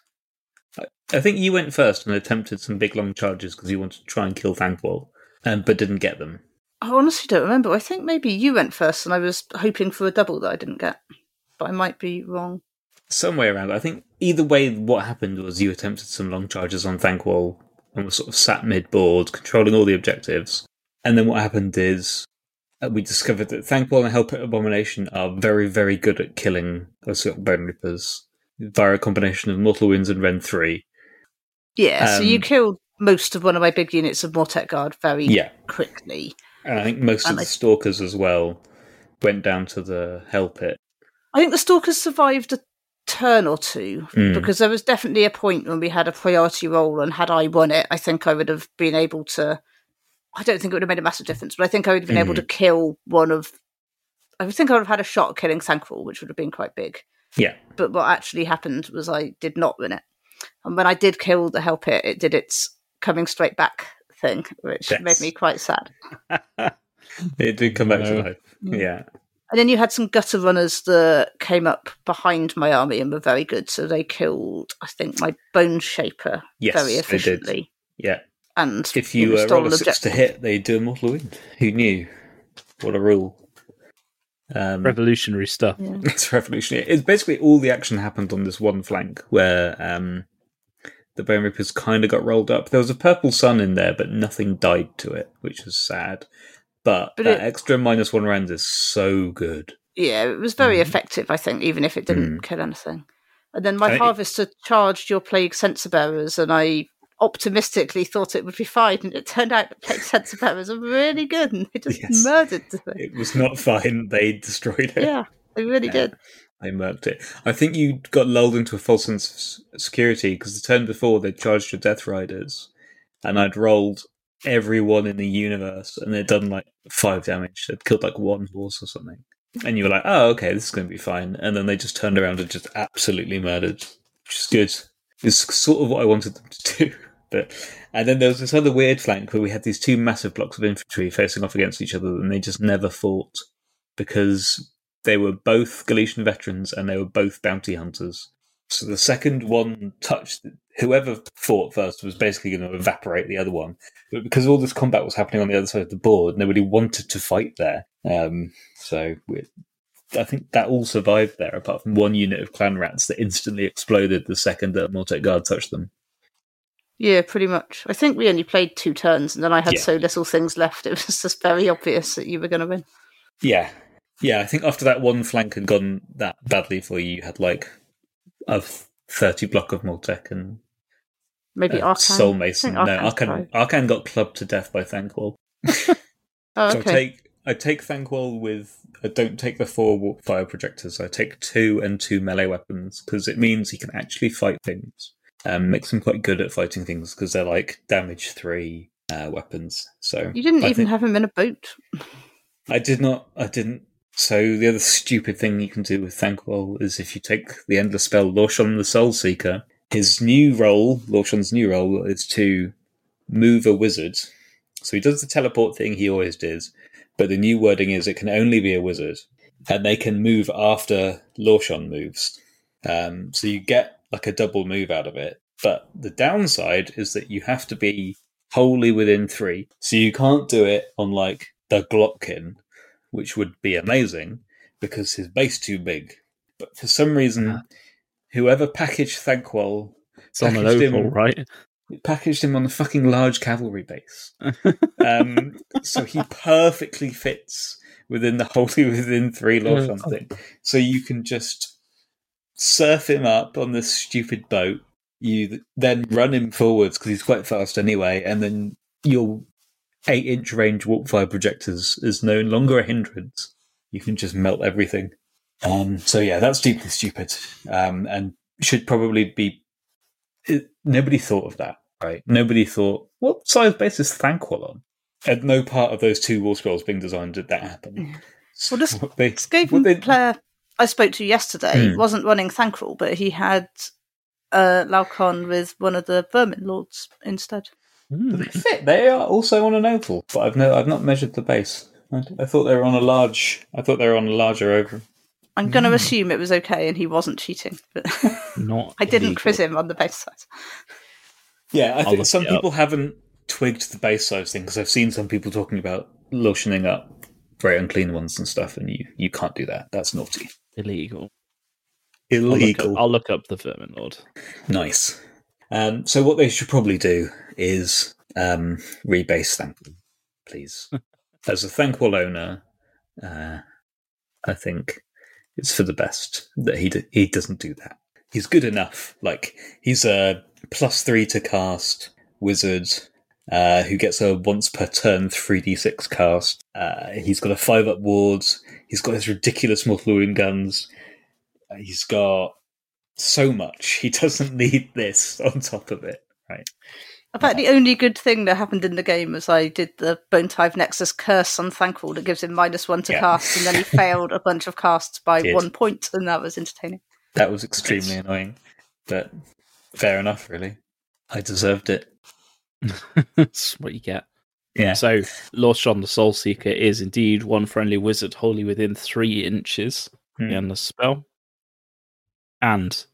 I think you went first and attempted some big long charges because you wanted to try and kill Thanquol, um, but didn't get them. I honestly don't remember. I think maybe you went first and I was hoping for a double that I didn't get, but I might be wrong. Some way around. I think either way what happened was you attempted some long charges on Thanquol and were sort of sat mid-board, controlling all the objectives. And then what happened is uh, we discovered that Thanquol and Hellpit Abomination are very, very good at killing Assault Bone Reapers via a combination of Mortal Wounds and Rend three. Yeah, um, so you killed most of one of my big units of Mortek Guard very yeah. quickly. And I think most and of I, the Stalkers as well went down to the Hell Pit. I think the Stalkers survived a turn or two, mm. because there was definitely a point when we had a priority roll, and had I won it, I think I would have been able to... I don't think it would have made a massive difference, but I think I would have been mm. able to kill one of... I think I would have had a shot at killing Thanquol, which would have been quite big. Yeah. But what actually happened was I did not win it. And when I did kill the Hell Pit, it did its coming straight back thing, which yes. made me quite sad. It did come back no. to life. Yeah. And then you had some gutter runners that came up behind my army and were very good. So they killed, I think, my Bone Shaper yes, very efficiently. They did. Yeah. And if you, you uh, roll a six to hit, they do a mortal wound. Who knew? What a rule. Um, revolutionary stuff. Yeah. It's revolutionary. It's basically all the action happened on this one flank where um, the Bone Reapers kind of got rolled up. There was a purple sun in there, but nothing died to it, which was sad. But, but that it, extra minus one round is so good. Yeah, it was very mm. effective, I think, even if it didn't mm. kill anything. And then my I harvester it, charged your Plague Censer Bearers, and I optimistically thought it would be fine, and it turned out that Plague Censer Bearers are really good, and they just yes. murdered the thing. It was not fine. They destroyed it. Yeah, they really yeah. did. They murked it. I think you got lulled into a false sense of security, because the turn before they charged your Death Riders, and I'd rolled everyone in the universe, and they'd done like five damage. They'd killed like one horse or something. And you were like, oh, okay, this is going to be fine. And then they just turned around and just absolutely murdered, which is good. It's sort of what I wanted them to do. But and then there was this other weird flank where we had these two massive blocks of infantry facing off against each other, and they just never fought because they were both Galician veterans and they were both bounty hunters. So the second one touched, whoever fought first was basically going to evaporate the other one. But because all this combat was happening on the other side of the board, nobody wanted to fight there. Um, so we, I think that all survived there, apart from one unit of clan rats that instantly exploded the second that Mortek Guard touched them. Yeah, pretty much. I think we only played two turns, and then I had yeah. so little things left. It was just very obvious that you were going to win. Yeah. Yeah, I think after that one flank had gone that badly for you, you had like a thirty block of Mortek and maybe uh, Arcan. Soul Mason. No, Arcan, Arcan got clubbed to death by Thanquol. oh, okay. So I take I take Thanquol with. I don't take the four fire projectors. I take two and two melee weapons because it means he can actually fight things. Um, makes him quite good at fighting things because they're like damage three uh, weapons. So you didn't I even think, have him in a boat. I did not. I didn't. So the other stupid thing you can do with Thanquol is if you take the endless spell Lorshon the Soul Seeker, his new role, Lorshon's new role, is to move a wizard. So he does the teleport thing he always does, but the new wording is it can only be a wizard, and they can move after Lorshon moves. Um, so you get like a double move out of it. But the downside is that you have to be wholly within three. So you can't do it on like the Glotkin, which would be amazing because his base too big. But for some reason, whoever packaged Thanquol, it's on an oval, him, right? Packaged him on a fucking large cavalry base. um, so he perfectly fits within the Wholly Within three Lorshon Oh. thing. So you can just surf him up on this stupid boat. You then run him forwards because he's quite fast anyway, and then your eight-inch range warp fire projectors is no longer a hindrance. You can just melt everything. Um, so yeah, that's deeply stupid, um, and should probably be. It, nobody thought of that, right? Nobody thought, what size base is Thanquol on? At no part of those two War Scrolls being designed did that happen. Well, this they, Skaven they, player I spoke to yesterday Hmm. wasn't running Thanquol, but he had uh, Laukon with one of the Vermin Lords instead. do they fit? They are also on an oval, but I've no, I've not measured the base. I, I thought they were on a large. I thought they were on a larger oval. I'm going to Hmm. assume it was okay and he wasn't cheating, but Not I didn't illegal. quiz him on the base size. Yeah, I I'll think look some it up. people haven't twigged the base size thing because I've seen some people talking about lotioning up very unclean ones and stuff, and you, you can't do that. That's naughty. Illegal. I'll look, Illegal. up, I'll look up the Vermin Lord. Nice. Um, so what they should probably do is um, rebase Thanquol, please. As a Thanquol owner, uh, I think it's for the best that he d- he doesn't do that. He's good enough. Like, he's a plus three to cast wizard uh, who gets a once per turn three d six cast. Uh, he's got a five up ward. He's got his ridiculous Morthlurian guns. Uh, he's got so much. He doesn't need this on top of it, right? In fact, the only good thing that happened in the game was I did the Bone Tithe Nexus curse on Thanquol that gives him minus one to Yeah. cast, and then he failed a bunch of casts by Did. one point, and that was entertaining. That was extremely annoying, but fair enough, really. I deserved it. That's what you get. Yeah. So, Lorshon the Soul Seeker is indeed one friendly wizard wholly within three inches Hmm. in the spell. And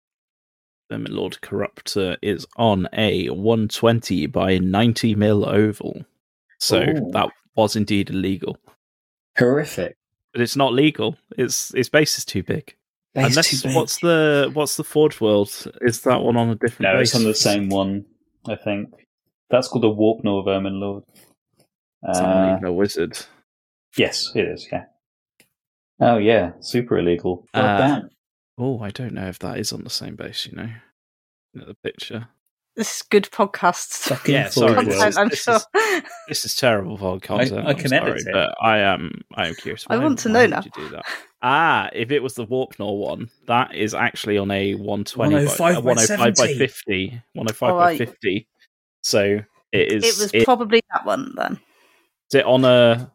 Vermin Lord Corruptor is on a one twenty by ninety mil oval. So Ooh. that was indeed illegal. Horrific. But it's not legal. Its its base is too big. Base Unless too big. what's the what's the Forge World? Is that one on a different No, base? it's on the same one, I think. That's called a Warpnor Vermin Lord. It's not Uh, even a wizard. yes, it is, yeah. Oh, yeah, super illegal. God Uh, damn. Oh, I don't know if that is on the same base, you know. Look at the picture. This is good podcast Fucking yeah, Forge sorry, World. content, I'm This sure. is- This is terrible for content. I I'm can sorry, edit it. but I am I am curious. I Why- want to why know would now. You do that? Ah, if it was the Warpnor one, that is actually on a one twenty one oh five by, by one oh five by seventy. fifty. one oh five Oh, by right. fifty. So it is. It was it- probably that one then. is it on a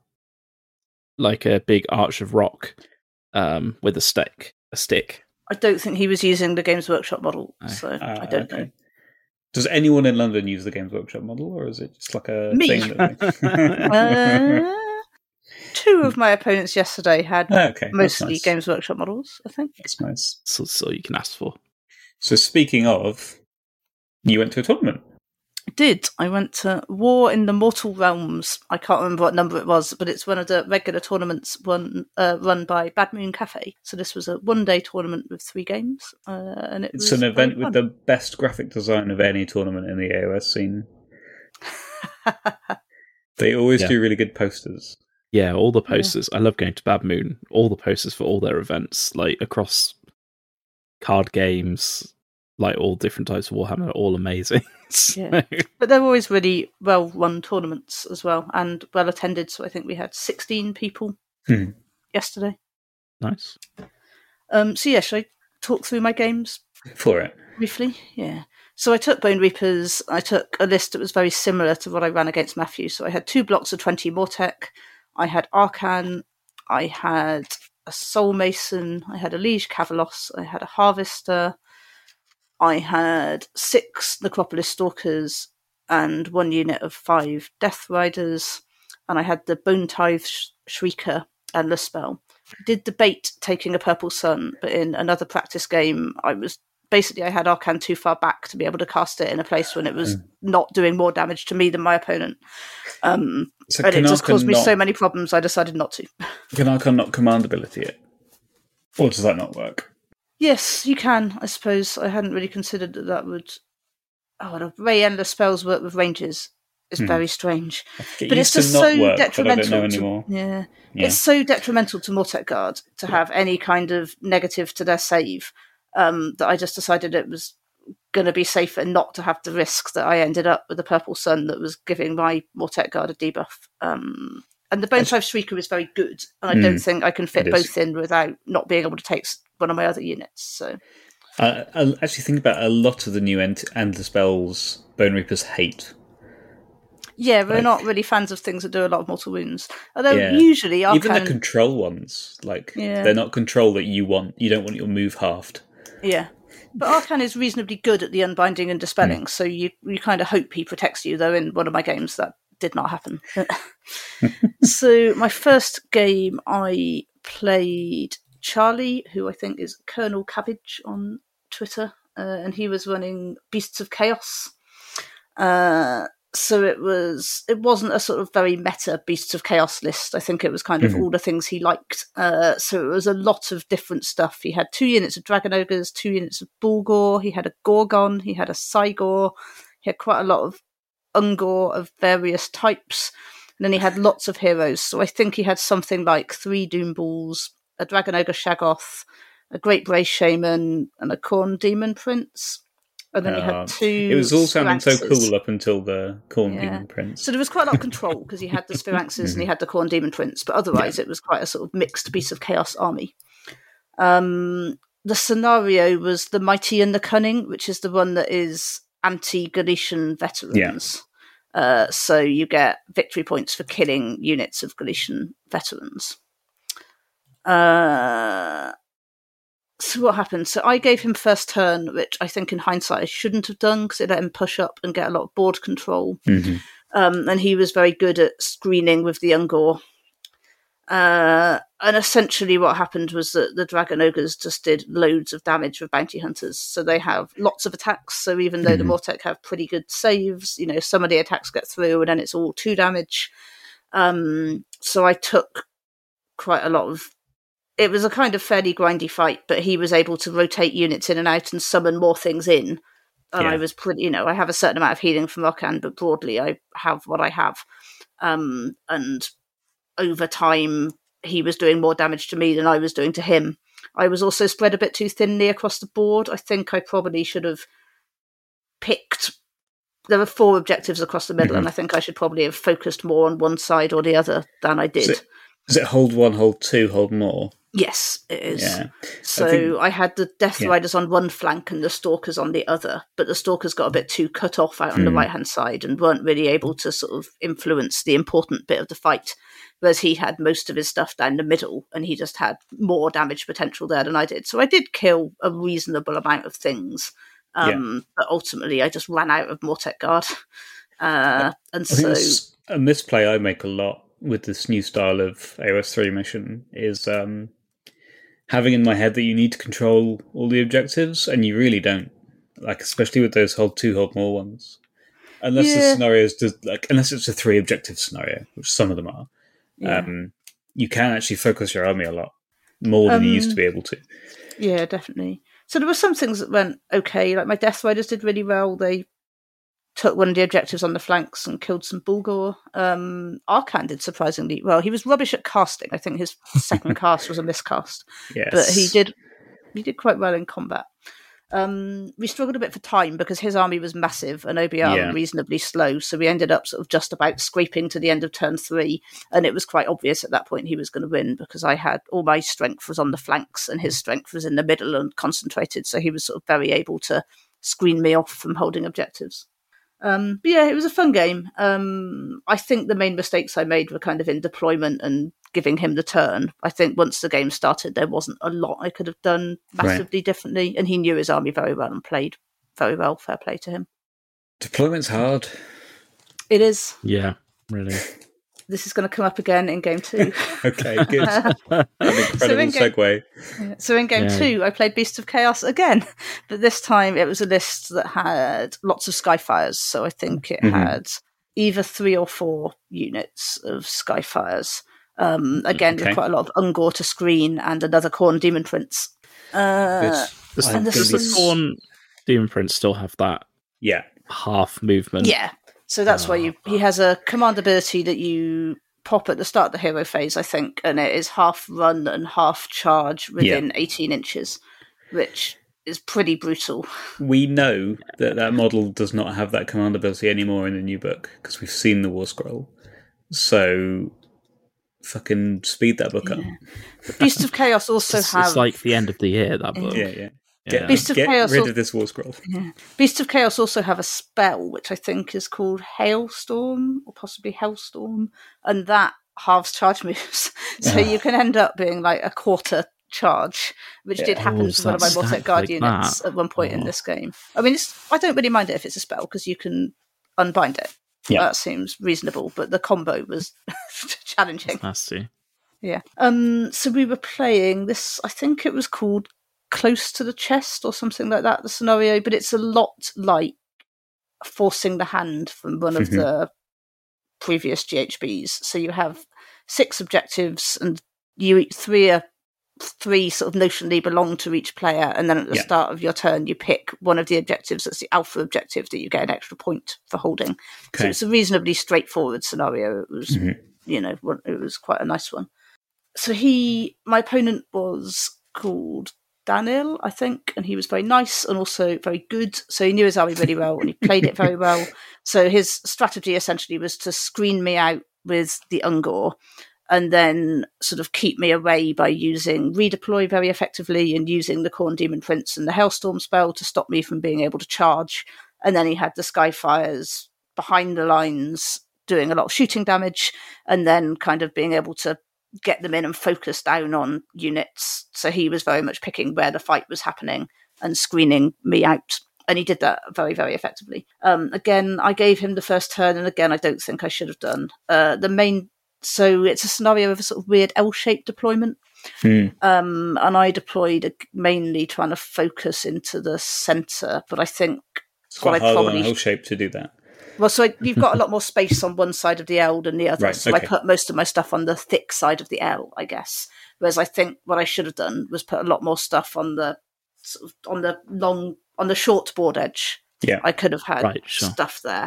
like a big arch of rock um, with a stick? A stick. I don't think he was using the Games Workshop model, Oh. so Ah, I don't okay. Does anyone in London use the Games Workshop model, or is it just like a Me. thing? That know. Uh, two of my opponents yesterday had Oh, okay, that's mostly nice. Games Workshop models, I think. That's nice. So, so you can ask for. So speaking of, you went to a tournament. I did. I went to War in the Mortal Realms. I can't remember what number it was, but it's one of the regular tournaments run, uh, run by Bad Moon Cafe. So this was a one-day tournament with three games, uh, and it It's was an event very with the best graphic design of any tournament in the A O S scene. fun. They always Yeah. do really good posters. Yeah, all the posters. I love going to Bad Moon. All the posters for all their events, like across card games, like all different types of Warhammer, are all amazing. Yeah. But they're always really well-run tournaments as well, and well-attended. So I think we had sixteen people Hmm. yesterday. Nice. Um, so yeah, should I talk through my games For it. briefly? Yeah. So I took Bone Reapers. I took a list that was very similar to what I ran against Matthew. So I had two blocks of twenty Mortec. I had Arcan. I had a Soul Mason. I had a Liege Cavalos. I had a Harvester. I had six Necropolis Stalkers and one unit of five Death Riders. And I had the Bone Tithe Sh- Shrieker and the spell. Did debate taking a Purple Sun, but in another practice game, I was basically I had Arcan too far back to be able to cast it in a place when it was Mm. not doing more damage to me than my opponent. Um, So and it can just caused Archon me not, so many problems. I decided not to. Can Archon not command ability it? Or does that not work? Yes, you can. I suppose I hadn't really considered that that would. Oh, the way endless spells work with ranges is Hmm. very strange. Get But it's used to just not so work, but I detrimental. don't know to, anymore. yeah, Yeah. it's so detrimental to Mortek Guard to have any kind of negative to their save um, that I just decided it was going to be safer not to have the risk that I ended up with a Purple Sun that was giving my Mortek Guard a debuff. Um, and the Bone Strife Shrieker is very good, and I Mm, don't think I can fit it both is. in without not being able to take s- one of my other units. So Uh, I actually think about a lot of the new end- endless spells Bone Reapers hate. yeah, we're Like- not really fans of things that do a lot of mortal wounds. Although Yeah. usually Even the Arcane, control ones, like Yeah. they're not control that you want. You don't want your move halved. yeah. But Arcane is reasonably good at the unbinding and dispelling, so you, you kind of hope he protects you, though in one of my games that did not happen. So my first game I played Charlie, who I think is Colonel Cabbage on Twitter, uh, and he was running Beasts of Chaos. Uh, so it was it wasn't a sort of very meta Beasts of Chaos list. I think it was kind of Mhm. all the things he liked. Uh, so it was a lot of different stuff. He had two units of Dragon Ogres, two units of Bulgor, he had a Gorgon, he had a Cygor, he had quite a lot of Ungor of various types, and then he had lots of heroes. So I think he had something like three Doom Balls, a Dragon Ogre Shaggoth, a Great Bray Shaman, and a Khorne Demon Prince. And then he Uh, had two. It was all sounding so Sphinxes. cool up until the Corn Yeah. Demon Prince. So there was quite a lot of control because he had the Sphinxes and he had the Khorne Demon Prince, but otherwise it was quite a sort of mixed Beast of Chaos army. Um, the scenario was the Mighty and the Cunning, which is the one that is anti-Galician veterans. Uh, so you get victory points for killing units of Galician veterans. Uh, so what happened? So I gave him first turn, which I think in hindsight I shouldn't have done because it let him push up and get a lot of board control. Mhm. Um, and he was very good at screening with the Ungor. Uh, and essentially what happened was that the Dragon Ogres just did loads of damage with Bounty Hunters. So they have lots of attacks. So even though the Mhm. Mortek have pretty good saves, you know, some of the attacks get through and then it's all two damage. Um, so I took quite a lot of... It was a kind of fairly grindy fight, but he was able to rotate units in and out and summon more things in. And Yeah. I was pretty, you know, I have a certain amount of healing from Arcane, but broadly I have what I have. Um, and over time, he was doing more damage to me than I was doing to him. I was also spread a bit too thinly across the board. I think I probably should have picked... There were four objectives across the middle, Mhm. and I think I should probably have focused more on one side or the other than I did. Is it, is it hold one, hold two, hold more? Yes, it is. Yeah. So I think- I had the Death yeah. Riders on one flank and the Stalkers on the other, but the Stalkers got a bit too cut off out on the Hmm. right-hand side and weren't really able to sort of influence the important bit of the fight, whereas he had most of his stuff down the middle and he just had more damage potential there than I did. So I did kill a reasonable amount of things, um, but ultimately I just ran out of Mortek Guard. Uh, and I think so... this, a misplay I make a lot with this new style of A O S three mission is um, having in my head that you need to control all the objectives, and you really don't. Like, especially with those hold two, hold more ones. Unless the Yeah. scenario is just, like, unless it's a three objective scenario, which some of them are, Yeah. um, you can actually focus your army a lot more than you used to Um, be able to. Yeah, definitely. So there were some things that went okay. Like my Death Riders did really well. They took one of the objectives on the flanks and killed some Bulgor. Um, Arcane did surprisingly well. He was rubbish at casting. I think his second cast was a miscast, Yes, but he did he did quite well in combat. Um, we struggled a bit for time because his army was massive and O B R Yeah. reasonably slow. So we ended up sort of just about scraping to the end of turn three, and it was quite obvious at that point he was going to win because I had all my strength was on the flanks and his strength was in the middle and concentrated. So he was sort of very able to screen me off from holding objectives. Um, but yeah, it was a fun game. Um, I think the main mistakes I made were kind of in deployment and giving him the turn. I think once the game started, there wasn't a lot I could have done massively differently, and he knew his army very well and played very well. Fair play to him. deployment's hard. It is. Yeah, really. This is going to come up again in game two. Okay, good. An incredible So in game- segue. So in game Yeah. two, I played Beast of Chaos again, but this time it was a list that had lots of Skyfires. So I think it Mhm. had either three or four units of Skyfires. Um, again, Okay. with quite a lot of Ungor to screen and another Khorne Demon Prince. Uh, Which I and this Does the is- Scorn Demon Prince still have that yeah, half movement? yeah. So that's why Oh. you. He has a command ability that you pop at the start of the hero phase, I think, and it is half run and half charge within eighteen inches, which is pretty brutal. we know that that model does not have that command ability anymore in the new book because we've seen the War Scroll. So, fucking speed that book up. Beasts of Chaos also It's, have it's like the end of the year, that book. Yeah, yeah. Yeah. Get, Beast of get Chaos rid al- of this War Scroll. Beasts of Chaos also have a spell which I think is called Hailstorm or possibly Hellstorm, and that halves charge moves, so you can end up being like a quarter charge, which Yeah. did happen Oh, to one of my is that Mortek stacked Guard like units that? at one point in Oh. this game. I mean, it's, I don't really mind it if it's a spell because you can unbind it. Yeah. That seems reasonable, but the combo was challenging. That's nasty. Yeah. Um. So we were playing this. I think it was called Close to the Chest or something like that. The scenario, but it's a lot like Forcing the Hand from one of Mhm. the previous G H Bs. So you have six objectives, and you each three are three sort of notionally belong to each player, and then at the Yeah. start of your turn, you pick one of the objectives that's the alpha objective that you get an extra point for holding. So Okay. it's a reasonably straightforward scenario. It was, Mhm. you know, one- it was quite a nice one. So he, my opponent was called Daniel, I think, and he was very nice and also very good. So he knew his army really well and he played it very well. So his strategy essentially was to screen me out with the Ungor and then sort of keep me away by using redeploy very effectively and using the Khorne Demon Prince and the Hailstorm spell to stop me from being able to charge. And then he had the Skyfires behind the lines doing a lot of shooting damage and then kind of being able to get them in and focus down on units. So he was very much picking where the fight was happening and screening me out. And he did that very, very effectively. Um, again, I gave him the first turn, and again, I don't think I should have done. Uh, the main, so it's a scenario of a sort of weird L-shaped deployment. Hmm. Um, and I deployed a, mainly trying to focus into the centre, but I think It's what I quite hard on probably a L shape to do that. well, so I, you've got a lot more space on one side of the L than the other. Right, so okay. I put most of my stuff on the thick side of the L, I guess. Whereas I think what I should have done was put a lot more stuff on the sort of, on the long on the short board edge. Yeah. I could have had Right, sure. stuff there,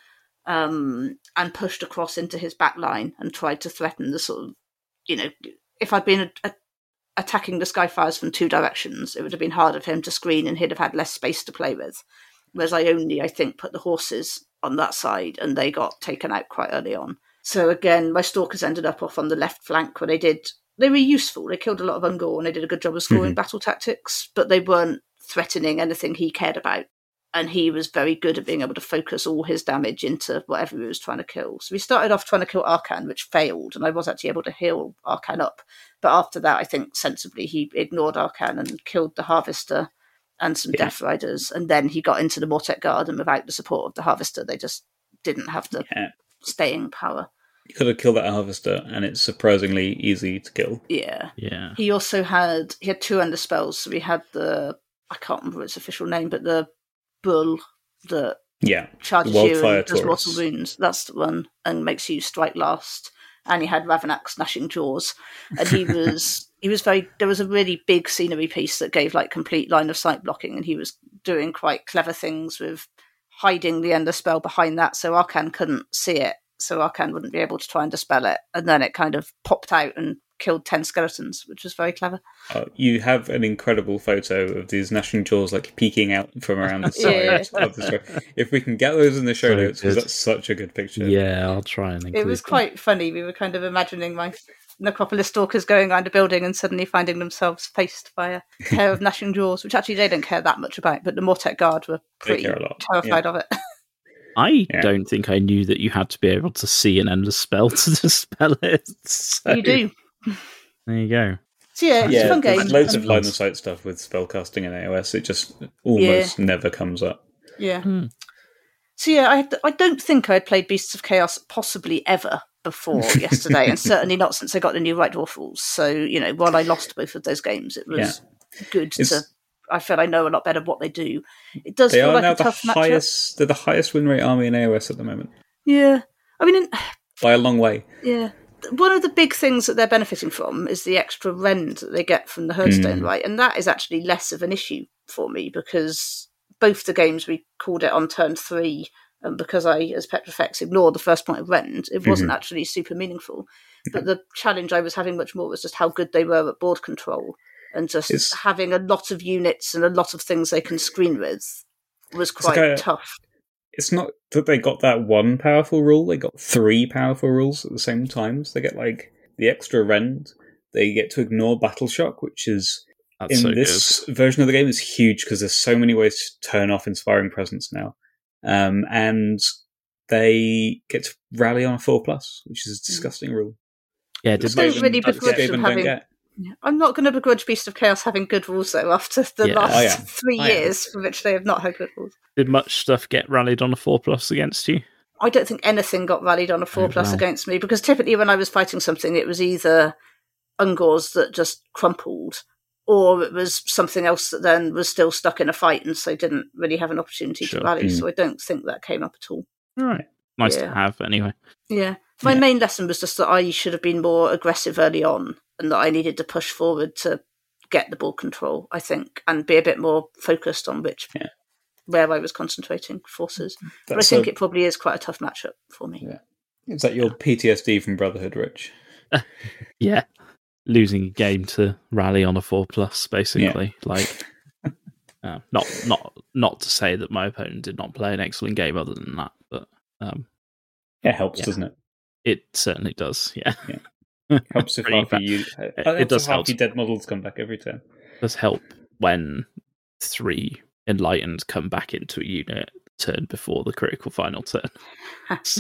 um, and pushed across into his back line and tried to threaten the sort of, you know, if I'd been a, a, attacking the Skyfires from two directions, it would have been harder for him to screen, and he'd have had less space to play with. Whereas I only, I think, put the horses on that side, and they got taken out quite early on. So again, my Stalkers ended up off on the left flank where they did, they were useful. They killed a lot of Ungor and they did a good job of scoring Mhm. battle tactics, but they weren't threatening anything he cared about. And he was very good at being able to focus all his damage into whatever he was trying to kill. So we started off trying to kill Arcan, which failed, and I was actually able to heal Arcan up. But after that, I think sensibly he ignored Arcan and killed the Harvester and some Yeah. Death Riders, and then he got into the Mortek Guard, and without the support of the Harvester, they just didn't have the Yeah. staying power. You got to kill that Harvester, and it's surprisingly easy to kill. Yeah. Yeah. He also had he had two under spells. So we had the I can't remember its official name, but the bull that Yeah. charges The you Wildfire and does Taurus. mortal wounds. That's the one, and makes you strike last. And he had Ravenak's gnashing jaws, and he was he was very. There was a really big scenery piece that gave like complete line of sight blocking, and he was doing quite clever things with hiding the ender spell behind that, so Arcan couldn't see it, so Arcan wouldn't be able to try and dispel it, and then it kind of popped out and killed ten skeletons, which was very clever. Uh, you have an incredible photo of these gnashing jaws like peeking out from around the side Yeah. of the show. If we can get those in the show So notes, because good. that's such a good picture. Yeah, I'll try and include It was them. quite funny. We were kind of imagining my Necropolis stalkers going around a building and suddenly finding themselves faced by a pair of gnashing jaws, which actually they don't care that much about, but the Mortek Guard were They pretty care a lot. terrified of it. I Yeah. don't think I knew that you had to be able to see an endless spell to dispel it. So, You do. There you go. So yeah, it's Yeah, a fun game. there's loads of Um, line of sight stuff with spellcasting in A O S. It just almost never comes up. Yeah. Hmm. So yeah, I I don't think I had played Beasts of Chaos possibly ever before yesterday, and certainly not since I got the new White Dwarf rules. So you know, while I lost both of those games, it was good It's- to. I feel I know a lot better what they do. It does They feel are like now a the tough matchup. highest. They're the highest win rate army in A O S at the moment Yeah, I mean, in, by a long way. yeah, one of the big things that they're benefiting from is the extra rend that they get from the Herdstone, Mm. right? And that is actually less of an issue for me because both the games we called it on turn three, and because I, as Petrifex, ignored the first point of rend, it wasn't Mhm. actually super meaningful. But the challenge I was having much more was just how good they were at board control, and just It's- having a lot of units and a lot of things they can screen with was like quite a- tough. It's not that they got that one powerful rule, they got three powerful rules at the same time. So they get like the extra rend, they get to ignore battle shock, which is That's in so this version of the game is huge because there's so many ways to turn off Inspiring Presence now. Um, and they get to rally on a four plus, which is a disgusting rule. good. Yeah, I did don't most, really That's begrudge Skaven them don't having. get. Yeah. I'm not going to begrudge Beast of Chaos having good rules though. After the Yeah. last I am. three I am. years, for which they have not had good rules. did much stuff get rallied on a four plus against you? I don't think anything got rallied on a four Oh, plus wow. against me because typically when I was fighting something, it was either Ungors that just crumpled, or it was something else that then was still stuck in a fight and so didn't really have an opportunity Sure. to rally. Mm. So I don't think that came up at all. All right. Nice to Yeah. have, anyway. Yeah. My Yeah. main lesson was just that I should have been more aggressive early on and that I needed to push forward to get the ball control, I think, and be a bit more focused on which Yeah. where I was concentrating forces. But I That's think a- it probably is quite a tough matchup for me. Yeah. Is that your P T S D from Brotherhood, Rich? Yeah. Losing a game to rally on a four plus, basically. Like, uh, not not not to say that my opponent did not play an excellent game other than that, but um, Yeah, it helps, Yeah. doesn't it? it certainly does. Yeah, Helps if Pretty half, bad. you, It- it, it does half help. your dead models come back every turn. does help when three enlightened come back into a unit the turn before the critical final turn. So,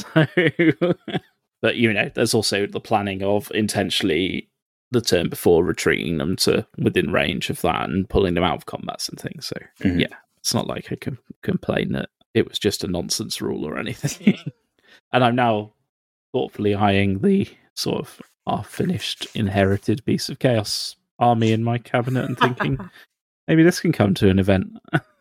but you know, there's also the planning of intentionally the turn before retreating them to within range of that and pulling them out of combats and things. So Mhm. yeah, it's not like I can complain that it was just a nonsense rule or anything. And I'm now thoughtfully eyeing the sort of half-finished inherited Beast of Chaos army in my cabinet and thinking maybe this can come to an event.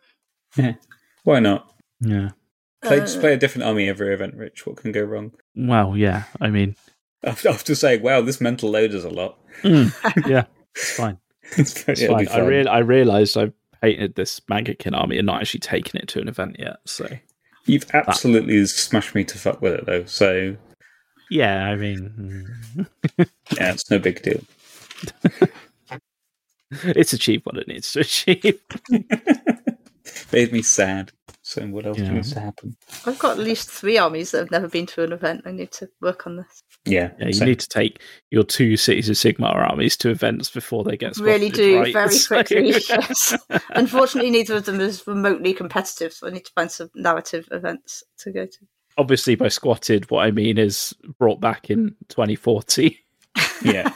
Why not? Yeah. Play, Uh, just play a different army every event, Rich. What can go wrong? Well, yeah. I mean, After, after saying, wow, this mental load is a lot. mm, yeah, it's fine. it's It's it'll fine. be I fun. real I realised I painted this Mangakin army and not actually taken it to an event yet. So You've absolutely smashed me to fuck with it, though. So, yeah, I mean, mm, yeah, it's no big deal. it's achieved what it needs to achieve. Made me sad. So, what else Yeah. needs to happen? I've got at least three armies that have never been to an event. I need to work on this. Yeah. Yeah, you so- need to take your two Cities of Sigmar armies to events before they get spotted, Really do, right? very So- quickly. Yes. Unfortunately, neither of them is remotely competitive, so I need to find some narrative events to go to. Obviously, by squatted, what I mean is brought back in twenty forty. Yeah.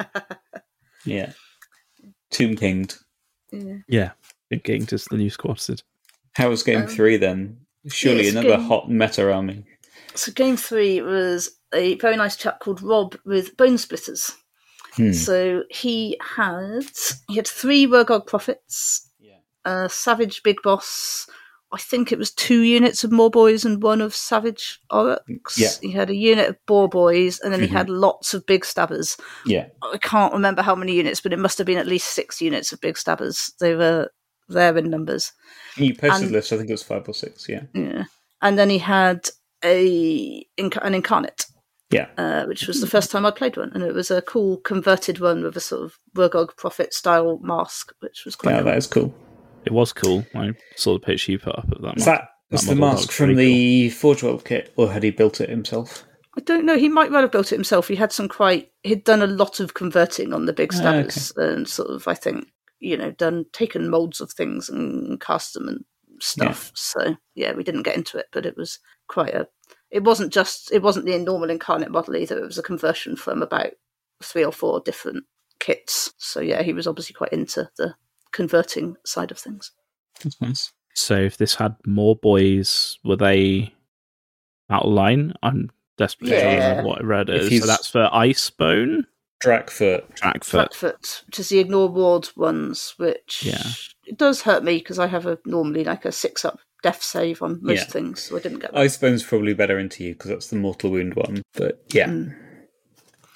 Yeah. Tomb Kinged. Yeah. Yeah, Big King is the new squatted. How was game Um, three then? Surely yes, another game- hot meta army. So game three was a very nice chap called Rob with Bone Splitters. Hmm. So he had he had three Wergog Prophets, Yeah. a Savage Big Boss. I think it was two units of More Boys and one of Savage Orcs. Yeah. He had a unit of Boar Boys, and then Mhm. he had lots of Big Stabbers. Yeah. I can't remember how many units, but it must have been at least six units of Big Stabbers. They were there in numbers. You posted And- this, I think it was five or six, yeah. Yeah, and then he had a inc- an Incarnate. Yeah. Uh, which was the first time I played one, and it was a cool converted one with a sort of Wergog Prophet style mask, which was quite Yeah, cool. that is cool. It was cool. I saw the picture you put up of that. Is model. that was That the model mask looks from pretty the Forge World kit, or had he built it himself? I don't know. He might well have built it himself. He had some quite. He'd done a lot of converting on the big Ah, stabbers, and sort of, I think, you know, done taken molds of things and cast them and stuff. So yeah, we didn't get into it, but it was quite a. It wasn't just. It wasn't the normal Incarnate model either. It was a conversion from about three or four different kits. So yeah, he was obviously quite into the converting side of things. That's nice. So if this had more boys, were they out of line? I'm desperately trying to Yeah. remember what I read If is. he's- So that's for Icebone, Drakfoot. Trackfoot. Flatfoot, which is the ignore ward ones, which Yeah. it does hurt me because I have a normally like a six up death save on most Yeah. things, so I didn't get that. Icebone's probably better into you because that's the mortal wound one. But yeah, Mm.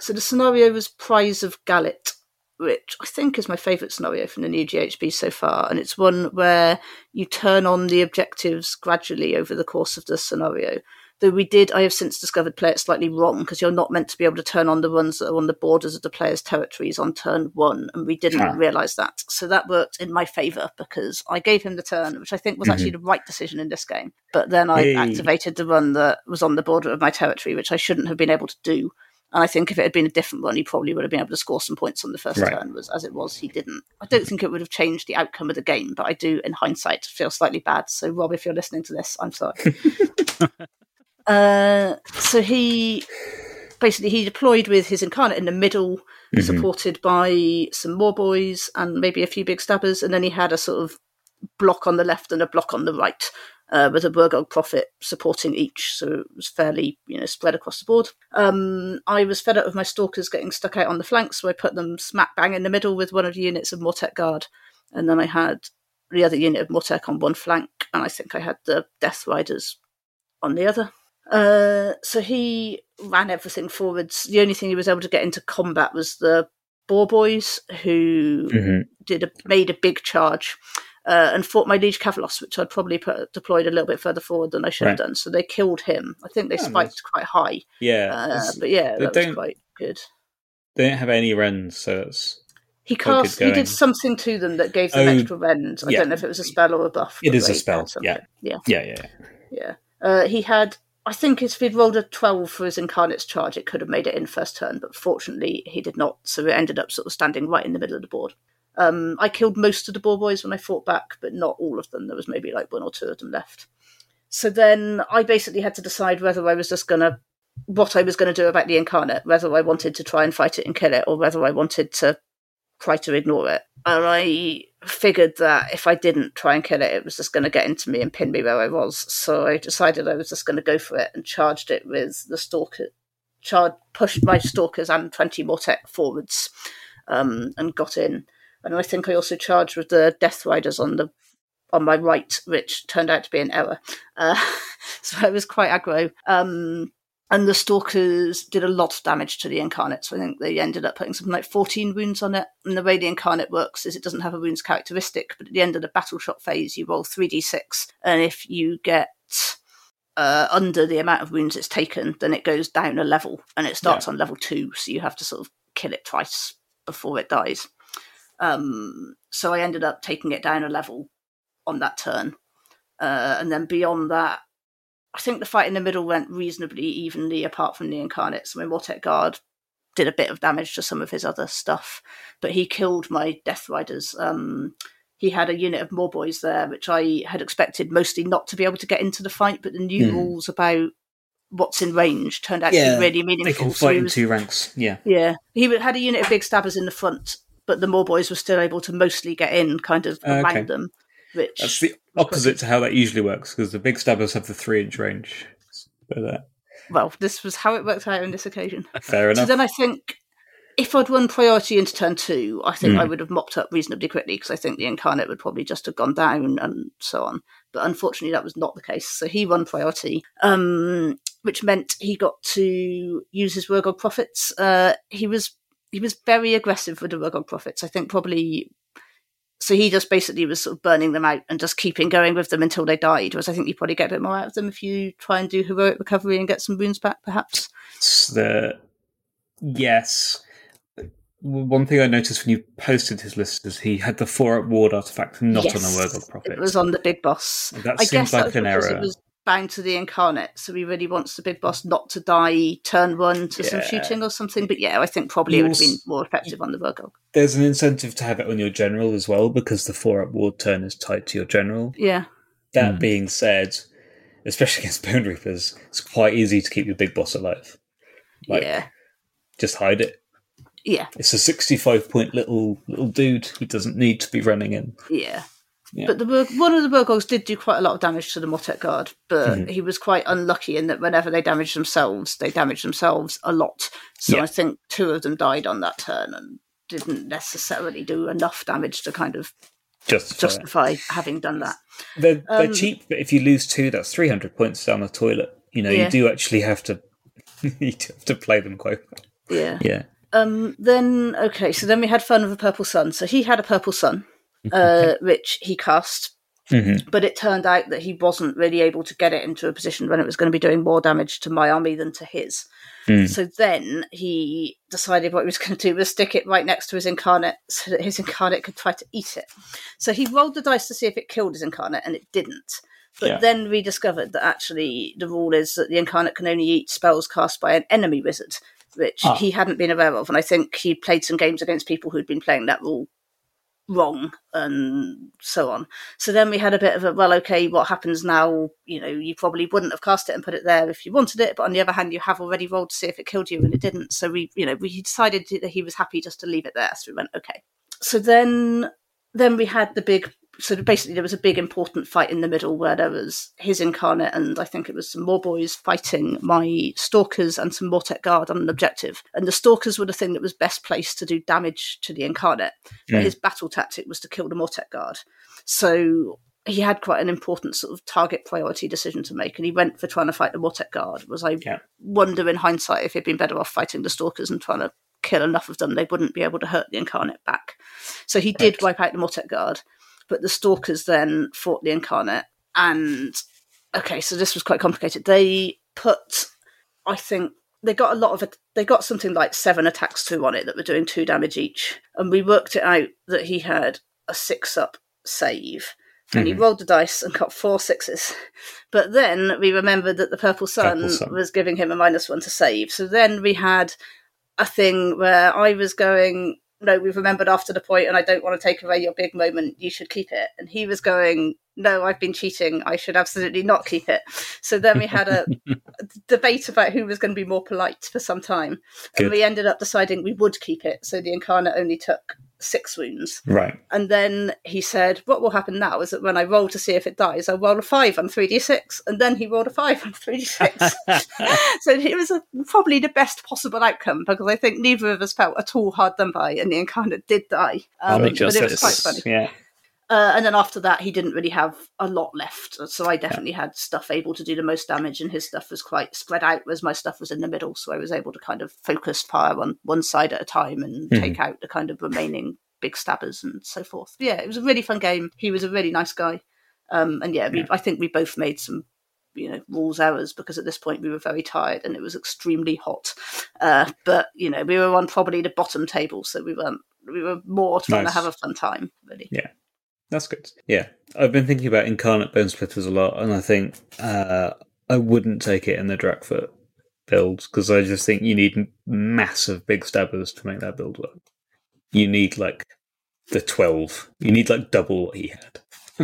So the scenario was Prize of Gallet, which I think is my favourite scenario from the new G H B so far. And it's one where you turn on the objectives gradually over the course of the scenario. Though we did, I have since discovered, play it slightly wrong, because you're not meant to be able to turn on the ones that are on the borders of the player's territories on turn one, and we didn't huh. realise that. So that worked in my favour, because I gave him the turn, which I think was mm-hmm. actually the right decision in this game. But then I hey. activated the one that was on the border of my territory, which I shouldn't have been able to do. And I think if it had been a different one, he probably would have been able to score some points on the first right. turn. Was As it was, he didn't. I don't think it would have changed the outcome of the game, but I do, in hindsight, feel slightly bad. So, Rob, if you're listening to this, I'm sorry. Uh, so he basically he deployed with his incarnate in the middle, mm-hmm. supported by some more boys and maybe a few big stabbers, and then he had a sort of block on the left and a block on the right, uh, with a Burgog Prophet supporting each, so it was fairly, you know, spread across the board. Um, I was fed up with my Stalkers getting stuck out on the flanks, so I put them smack bang in the middle with one of the units of Mortek Guard, and then I had the other unit of Mortek on one flank, and I think I had the Death Riders on the other. Uh, so he ran everything forwards. The only thing he was able to get into combat was the Boar Boys, who mm-hmm. did a, made a big charge uh, and fought my Liege Cavalos, which I'd probably put, deployed a little bit further forward than I should right. have done. So they killed him. I think they oh, spiked nice. quite high. Yeah, uh, but yeah, that was quite good. They don't have any rends, so it's he cast. He did something to them that gave them oh, extra rends. I yeah. don't know if it was a spell or a buff. It is a spell. Yeah, yeah, yeah, yeah. Yeah. Uh, he had. I think if he'd rolled a twelve for his Incarnate's charge, it could have made it in first turn, but fortunately he did not, so it ended up sort of standing right in the middle of the board. Um, I killed most of the Boar Boys when I fought back, but not all of them. There was maybe like one or two of them left. So then I basically had to decide whether I was just going to, what I was going to do about the Incarnate, whether I wanted to try and fight it and kill it, or whether I wanted to try to ignore it. And I figured that if I didn't try and kill it, it was just going to get into me and pin me where I was. So I decided I was just going to go for it and charged it with the Stalker. Char- pushed my Stalkers and twenty Mortek forwards um, and got in. And I think I also charged with the Death Riders on the on my right, which turned out to be an error. Uh, so I was quite aggro. Um, And the Stalkers did a lot of damage to the Incarnate, so I think they ended up putting something like fourteen wounds on it. And the way the Incarnate works is it doesn't have a wounds characteristic, but at the end of the battle shot phase, you roll three d six, and if you get uh, under the amount of wounds it's taken, then it goes down a level, and it starts yeah. on level two, so you have to sort of kill it twice before it dies. Um, so I ended up taking it down a level on that turn. Uh, and then beyond that, I think the fight in the middle went reasonably evenly apart from the Incarnate. So my Mortek Guard did a bit of damage to some of his other stuff, but he killed my Death Riders. Um, he had a unit of more boys there, which I had expected mostly not to be able to get into the fight, but the new mm. rules about what's in range turned out yeah, to be really meaningful. They can fight so in was, two ranks, yeah. Yeah. He had a unit of big stabbers in the front, but the more boys were still able to mostly get in kind of uh, around okay. them. Which That's the opposite to how that usually works, because the big stabbers have the three-inch range. So that. Well, this was how it worked out on this occasion. Fair enough. So then I think if I'd run priority into turn two, I think mm. I would have mopped up reasonably quickly, because I think the Incarnate would probably just have gone down and so on. But unfortunately, that was not the case. So he won priority, um, which meant he got to use his Rurgog Prophets. Uh, he was he was very aggressive with the Rurgog Prophets. I think probably... So he just basically was sort of burning them out and just keeping going with them until they died, whereas I think you probably get a bit more out of them if you try and do heroic recovery and get some wounds back, perhaps. It's the Yes. One thing I noticed when you posted his list is he had the four-up ward artifact not yes, on the Rurgog Prophet. It was on the big boss. That I seems guess like an error. It was bound to the Incarnate, so he really wants the big boss not to die turn one to yeah. some shooting or something. But yeah, I think probably you it would also, have been more effective on the Rurgog. There's an incentive to have it on your general as well, because the four-up ward turn is tied to your general. Yeah. That mm. being said, especially against Bone Reapers, it's quite easy to keep your big boss alive. Like, yeah. Just hide it. Yeah. It's a sixty-five point little little dude. He doesn't need to be running in. Yeah. Yeah. But the one of the Burgogs did do quite a lot of damage to the Mortek Guard, but mm-hmm. he was quite unlucky in that whenever they damaged themselves, they damaged themselves a lot. So yeah. I think two of them died on that turn and didn't necessarily do enough damage to kind of justify, justify having done that. They're, they're um, cheap, but if you lose two, that's three hundred points down the toilet. You know, yeah. you do actually have to you do have to play them quite well. Yeah. Yeah. Um. Then okay. So then we had fun with a purple sun. So he had a purple sun, uh, which he cast. Mm-hmm. But it turned out that he wasn't really able to get it into a position when it was going to be doing more damage to my army than to his. Mm. So then he decided what he was going to do was stick it right next to his incarnate so that his incarnate could try to eat it. So he rolled the dice to see if it killed his incarnate, and it didn't. But Yeah. then we discovered that actually the rule is that the incarnate can only eat spells cast by an enemy wizard, which Ah. he hadn't been aware of. And I think he played some games against people who'd been playing that rule wrong and so on. So then we had a bit of a, well, okay, what happens now? You know, you probably wouldn't have cast it and put it there if you wanted it, but on the other hand, you have already rolled to see if it killed you, and it didn't. So we, you know, we decided that he was happy just to leave it there. So we went, okay. So then, then we had the big, so basically there was a big important fight in the middle where there was his incarnate and I think it was some more boys fighting my stalkers and some Mortek Guard on an objective. And the stalkers were the thing that was best placed to do damage to the incarnate. But Mm. his battle tactic was to kill the Mortek Guard. So he had quite an important sort of target priority decision to make, and he went for trying to fight the Mortek Guard. Was I Yeah. wonder in hindsight if he'd been better off fighting the stalkers and trying to kill enough of them they wouldn't be able to hurt the incarnate back. So he did Right. wipe out the Mortek Guard, but the stalkers then fought the incarnate. And okay, so this was quite complicated. They put, I think, they got a lot of it. They got something like seven attacks through on it that were doing two damage each. And we worked it out that he had a six up save. And he Mhm. rolled the dice and got four sixes. But then we remembered that the Purple Sun, Purple Sun. was giving him a minus one to save. So then we had a thing where I was going, no, we've remembered after the point and I don't want to take away your big moment, you should keep it. And he was going, no, I've been cheating, I should absolutely not keep it. So then we had a debate about who was going to be more polite for some time. Good. And we ended up deciding we would keep it. So the incarnate only took six wounds. Right. And then he said, what will happen now is that when I roll to see if it dies, I'll roll a five on three d six. And then he rolled a five on three d six. So it was a, probably the best possible outcome, because I think neither of us felt at all hard done by, and the incarnate did die. Um, make but it was justice. quite funny. Yeah. Uh, and then after that, he didn't really have a lot left. So I definitely had stuff able to do the most damage, and his stuff was quite spread out, whereas my stuff was in the middle. So I was able to kind of focus fire on one side at a time and Mhm. take out the kind of remaining big stabbers and so forth. Yeah, it was a really fun game. He was a really nice guy. Um, and yeah, we, Yeah. I think we both made some, you know, rules errors, because at this point we were very tired and it was extremely hot. Uh, but, you know, we were on probably the bottom table, so we weren't, we were more trying Nice. to have a fun time, really. Yeah. That's good. Yeah. I've been thinking about Incarnate Bone Splitters a lot, and I think uh, I wouldn't take it in the Drakfoot build, because I just think you need massive big stabbers to make that build work. You need like the twelve. You need like double what he had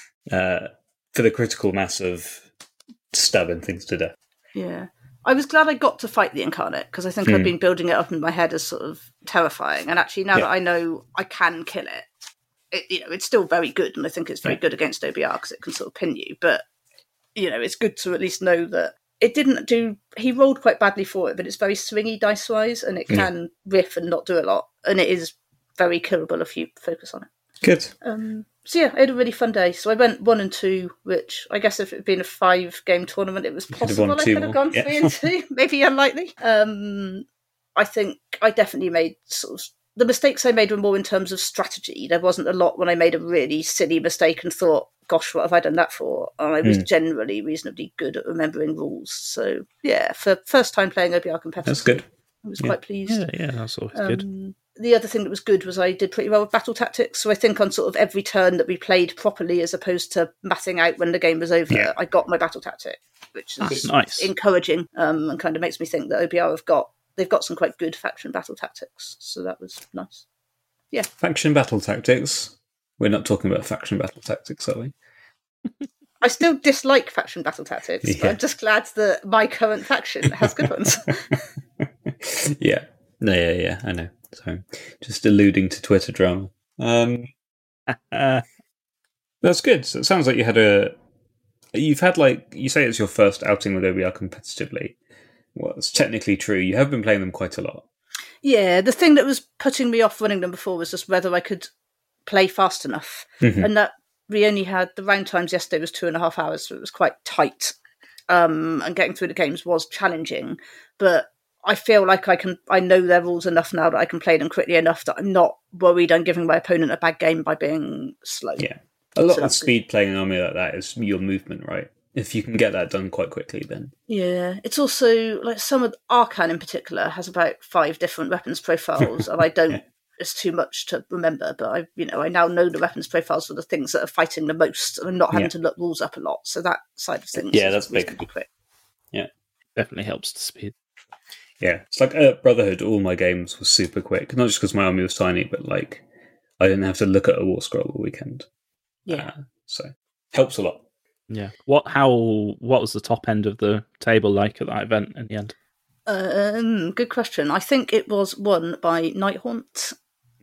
uh, for the critical mass of stabbing things to death. Yeah. I was glad I got to fight the incarnate, because I think Hmm. I've been building it up in my head as sort of terrifying. And actually, now Yeah. that I know I can kill it, it, you know, it's still very good, and I think it's very Yeah. good against O B R because it can sort of pin you. But, you know, it's good to at least know that it didn't do... He rolled quite badly for it, but it's very swingy dice-wise, and it Yeah. can riff and not do a lot. And it is very killable if you focus on it. Good. Um, so yeah, I had a really fun day. So I went one and two, which I guess if it had been a five-game tournament, it was could have possible won I two could have more, gone yeah. three and two. Maybe unlikely. Um, I think I definitely made sort of... The mistakes I made were more in terms of strategy. There wasn't a lot when I made a really silly mistake and thought, gosh, what have I done that for? And I was Hmm. generally reasonably good at remembering rules. So yeah, for first time playing O B R competitively, That's good. I was Yeah. quite pleased. Yeah, yeah, that's always good. Um, the other thing that was good was I did pretty well with battle tactics. So I think on sort of every turn that we played properly, as opposed to massing out when the game was over, Yeah. I got my battle tactic, which That's is nice. encouraging, um, and kind of makes me think that O B R have got they've got some quite good faction battle tactics. So that was nice. Faction battle tactics. We're not talking about faction battle tactics, are we? I still dislike faction battle tactics, but Yeah. I'm just glad that my current faction has good ones. Yeah. No, yeah, yeah, I know. So, just alluding to Twitter drama. Um, Uh, that's good. So it sounds like you had a. You've had, like, you say it's your first outing with O B R competitively. Well, it's technically true. You have been playing them quite a lot. Yeah, the thing that was putting me off running them before was just whether I could play fast enough. Mhm. And that we only had the round times yesterday was two and a half hours, so it was quite tight. Um, and getting through the games was challenging. But I feel like I can, I know their rules enough now that I can play them quickly enough that I'm not worried I'm giving my opponent a bad game by being slow. Yeah. A lot So of that's speed playing an army like that is your movement, right? If you can get that done quite quickly, then Yeah, it's also like some of Arcan in particular has about five different weapons profiles, and I don't. Yeah. It's too much to remember, but I, you know, I now know the weapons profiles for the things that are fighting the most, and I'm not having Yeah. to look rules up a lot. So that side of things, Yeah, is that's big. reasonably quick. Definitely helps to speed. Yeah, it's like uh, Brotherhood. All my games were super quick, not just because my army was tiny, but like I didn't have to look at a war scroll all weekend. Yeah, Uh, so helps a lot. Yeah. What? How? What was the top end of the table like at that event in the end? um, good question. I think it was won by Nighthaunt.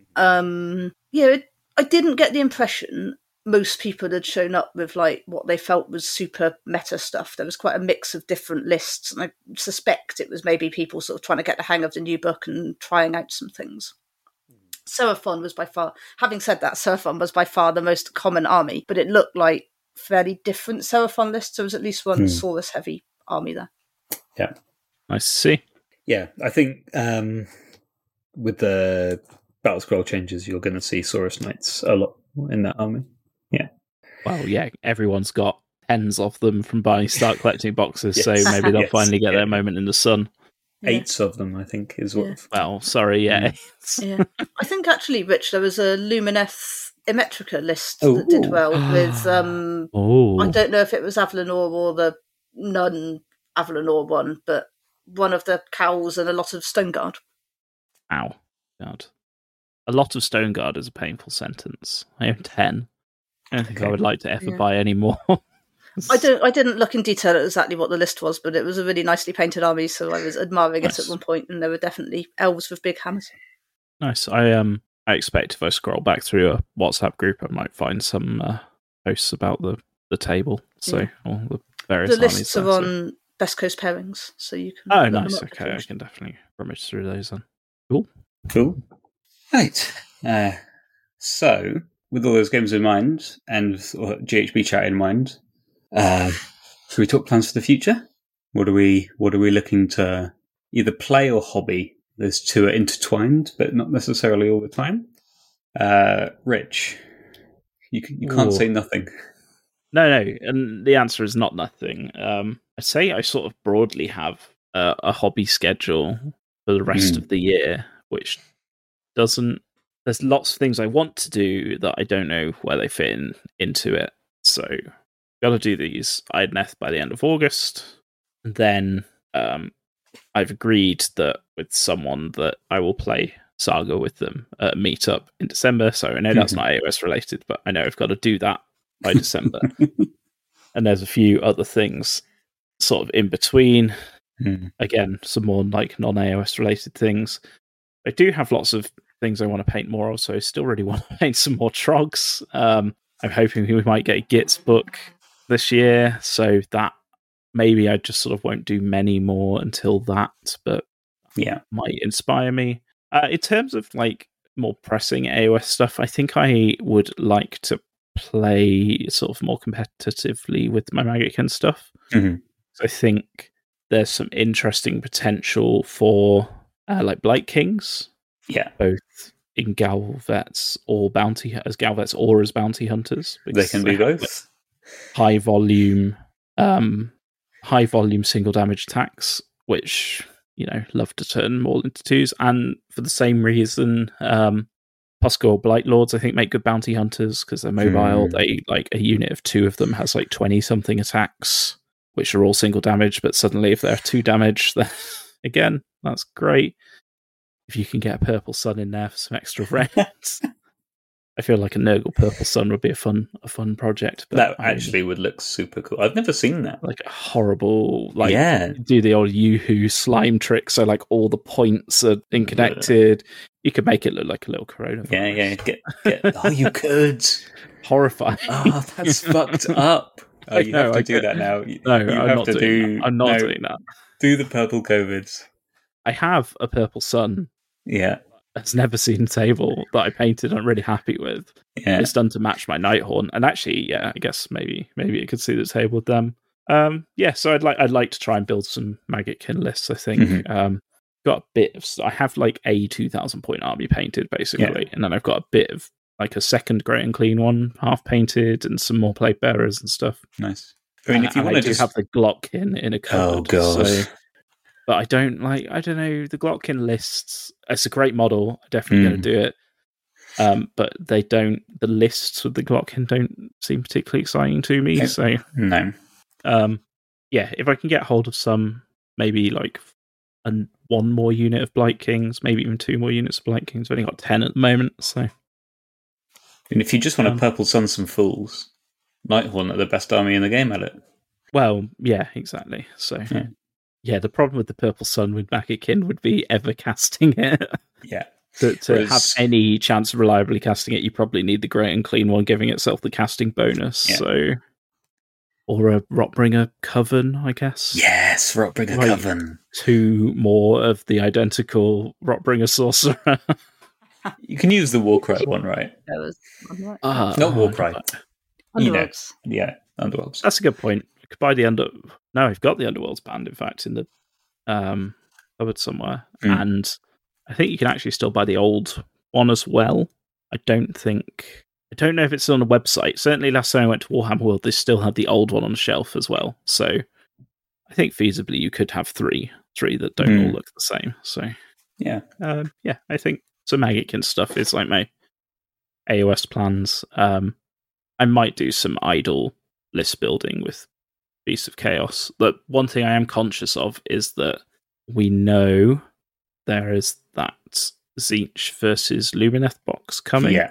Um, yeah, it, I didn't get the impression most people had shown up with like what they felt was super meta stuff. There was quite a mix of different lists, and I suspect it was maybe people sort of trying to get the hang of the new book and trying out some things. Seraphon was by far, having said that, Seraphon was by far the most common army, but it looked like fairly different Seraphon lists. There was at least one Hmm. Saurus heavy army there. Yeah, Nice to see. yeah. I think um, with the battle scroll changes, you're going to see Saurus Knights a lot in that army. Well, yeah, everyone's got tens of them from buying start collecting boxes, so Yes. maybe they'll Yes, finally get yeah. their moment in the sun. Yeah. Eight of them, I think, is what. Yeah. Well, sorry, yeah. Yeah, I think actually, Rich, there was a Lumineth Emetrica list Oh. that did well with. Um, Oh, I don't know if it was Avalanor or the non Avalanor one, but one of the cows and a lot of Stone Guard. ow, God. A lot of Stone Guard is a painful sentence. I own ten. I don't think I Okay. would like to ever Yeah. buy any more. I don't. I didn't look in detail at exactly what the list was, but it was a really nicely painted army, so I was admiring it Nice. at one point, and there were definitely elves with big hammers. Nice. I um, I expect if I scroll back through a WhatsApp group, I might find some uh, posts about the, the table. So Yeah. all the various The armies. lists are there, so- on Best Coast pairings, so you can. Oh, look them nice. up if Okay, you I wish. can definitely rummage through those then. Cool. Right. Uh, so, with all those games in mind and or G H B chat in mind, uh, should we talk plans for the future? What are we What are we looking to either play or hobby? Those two are intertwined, but not necessarily all the time. Uh, Rich, you can- you can't Ooh. say nothing. No, no, and the answer is not nothing. Um, I'd say I sort of broadly have a, a hobby schedule for the rest Mm. of the year, which doesn't. There's lots of things I want to do that I don't know where they fit in into it. So, got to do these Idoneth by the end of August, and then um, I've agreed that with someone that I will play Saga with them at a meetup in December. So I know that's Mhm. not A O S related, but I know I've got to do that by December. And there's a few other things sort of in between. Hmm. Again, some more like non-A O S related things. I do have lots of things I want to paint more of, so I still really want to paint some more Trogs. Um, I'm hoping we might get a Gitz book this year, so that maybe I just sort of won't do many more until that, but Yeah. might inspire me. Uh, in terms of like more pressing A O S stuff, I think I would like to play sort of more competitively with my Magic stuff. Mhm. So I think there's some interesting potential for uh, like Blight Kings, Yeah. both in Galvets or bounty as Galvets or as bounty hunters. They because can do have both. high volume, um, high volume single damage attacks, which you know love to turn more into twos, and for the same reason, um, Pusko or Blight Lords I think make good bounty hunters because they're mobile. Hmm. They like a unit of two of them has like twenty something attacks, which are all single damage. But suddenly, if they're two damage, then again that's great. If you can get a Purple Sun in there for some extra rent. I feel like a Nurgle Purple Sun would be a fun a fun project. But That I mean, actually would look super cool. I've never seen that. like a horrible, like Yeah. do the old Yoo-hoo slime trick. So like all the points are interconnected. You could make it look like a little coronavirus. Yeah, yeah. Get, get. Oh, you could. Horrifying. Oh, that's fucked up. Oh, I you know, have to I do get- that now. You, No, you I'm have not to doing do. that. I'm not no, doing that. Do the purple COVIDs. I have a Purple Sun Yeah, that's never seen a table that I painted. I'm really happy with. yeah. It's done to match my Nighthorn, and actually, yeah, I guess maybe maybe it could see the table with them. Um, yeah, so I'd like I'd like to try and build some Magickin lists. I think Mhm. um, got a bit of. I have like a two thousand point army painted basically, yeah. and then I've got a bit of like a second Great and Clean one half painted, and some more plate bearers and stuff. Nice. I mean, and, if you want to do just have the Glotkin in a cupboard. Oh god. So, but I don't like. I don't know the Glotkin lists. It's a great model. I'm definitely mm. going to do it. Um, but they don't. The lists with the Glotkin don't seem particularly exciting to me. Nope. So no. Um, yeah, if I can get hold of some, maybe like an, one more unit of Blight Kings, maybe even two more units of Blight Kings. I've only got ten at the moment, so. And if you just want um, to Purple Sun some fools, Nighthorn are the best army in the game at it. Well, yeah, exactly. So, yeah, yeah the problem with the Purple Sun with Magickin would be ever casting it. Yeah. To, to Whereas, have any chance of reliably casting it, you probably need the Great and Clean one giving itself the casting bonus. Yeah. So, or a Rotbringer Coven, I guess. Yes, Rotbringer like Coven. Two more of the identical Rotbringer Sorcerer. You can use the Warcry one, right? That was right. Uh, Not Warcry. You know, Underworlds. yeah, Underworlds. That's a good point. I could buy the Under. No, I've got the Underworlds band. In fact, in the um cupboard somewhere, Mm. and I think you can actually still buy the old one as well. I don't think. I don't know if it's on a website. Certainly, last time I went to Warhammer World, they still had the old one on the shelf as well. So, I think feasibly you could have three, three that don't Mm. all look the same. So, Yeah, um, yeah, I think some Magickin stuff is like my A O S plans. Um, I might do some idle list building with Beasts of Chaos. But one thing I am conscious of is that we know there is that Tzeentch versus Lumineth box coming. yeah.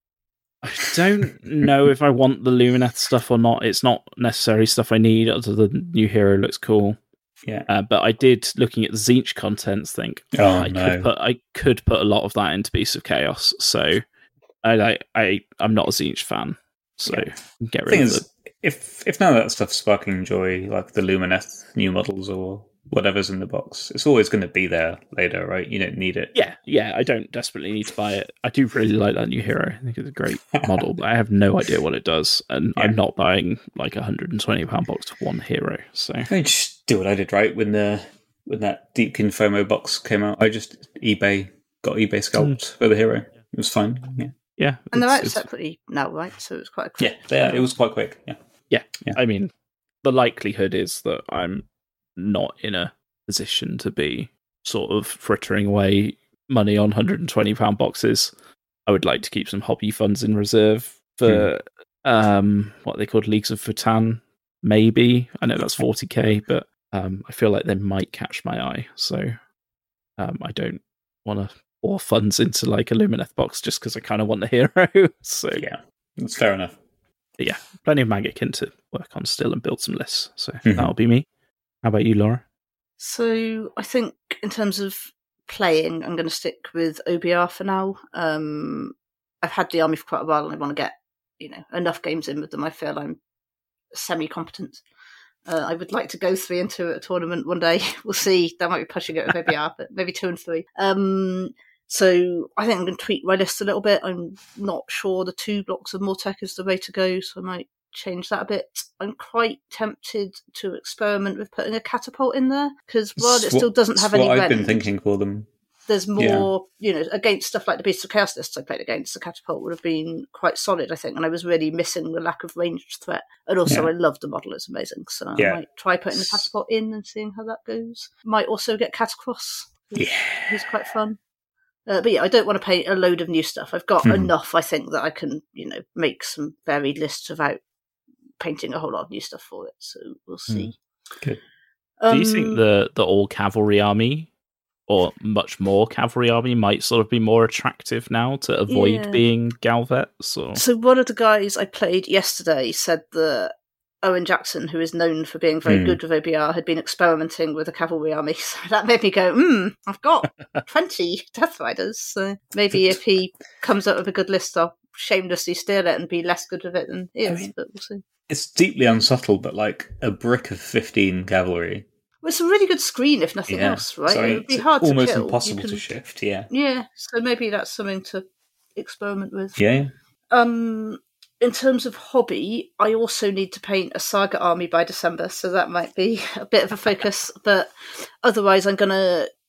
I don't know if I want the Lumineth stuff or not. It's not necessarily stuff I need, other than new hero looks cool. Yeah, uh, but I did, looking at the Tzeentch contents, think oh, I no. could put I could put a lot of that into Beasts of Chaos. So I I, I I'm not a Tzeentch fan. So Yeah. get The rid thing of is, it. if if none of that stuff's sparking joy, like the Lumineth new models or whatever's in the box, it's always going to be there later, right? You don't need it. Yeah, yeah. I don't desperately need to buy it. I do really like that new hero. I think it's a great model, but I have no idea what it does, and Yeah. I'm not buying like a hundred and twenty pound box for one hero. So I just do what I did, right? When the when that Deepkin FOMO box came out, I just eBay got eBay scalped Mm. for the hero. It was fine. Yeah, yeah, And they're it's- out it's- separately now, right? So it was quite a quick. yeah, they, it was quite quick. Yeah, yeah. Yeah. I mean, the likelihood is that I'm not in a position to be sort of frittering away money on one hundred and twenty pound boxes. I would like to keep some hobby funds in reserve for um, what they called Leagues of Futan. Maybe I know that's forty k, but um, I feel like they might catch my eye. So um, I don't want to pour funds into like a Lumineth box just because I kind of want the hero. So yeah, that's fair enough. but yeah, plenty of Magickin to work on still and build some lists. So Mhm. that'll be me. How about you, Laura? So I think in terms of playing, I'm going to stick with O B R for now. Um, I've had the army for quite a while, and I want to get you know enough games in with them. I feel I'm semi-competent. Uh, I would like to go three and two at a tournament one day. We'll see. That might be pushing it with O B R, but maybe two and three. Um, so I think I'm going to tweak my list a little bit. I'm not sure the two blocks of Mortek is the way to go, so I might change that a bit. I'm quite tempted to experiment with putting a catapult in there, because while it It's still what- doesn't it's have any what I've rend, been thinking for them. there's more, you know, against stuff like the Beasts of Chaos lists I played against, the catapult would have been quite solid, I think, and I was really missing the lack of ranged threat. And also, Yeah. I love the model, it's amazing. So Yeah. I might try putting the catapult in and seeing how that goes. Might also get Catacross. Yeah, He's quite fun. Uh, but yeah, I don't want to paint a load of new stuff. I've got Hmm. enough, I think, that I can, you know, make some varied lists without painting a whole lot of new stuff for it. So we'll see. Good. Um, Do you think the the all cavalry army, or much more cavalry army, might sort of be more attractive now to avoid Yeah. being Galvets? Or So one of the guys I played yesterday said that Owen Jackson, who is known for being very Hmm. good with O B R, had been experimenting with a cavalry army. So that made me go, hmm, I've got twenty Death Riders. So maybe if he comes up with a good list, I'll shamelessly steal it and be less good with it than he is. I mean- but we'll see. it's deeply unsubtle, but like a brick of fifteen cavalry. Well, it's a really good screen, if nothing Yeah, else, right? So it would be it's hard almost to kill. impossible You can- to shift. Yeah, Yeah, so maybe that's something to experiment with. yeah. Um, in terms of hobby, I also need to paint a Saga army by December, so that might be a bit of a focus. But otherwise, I'm going to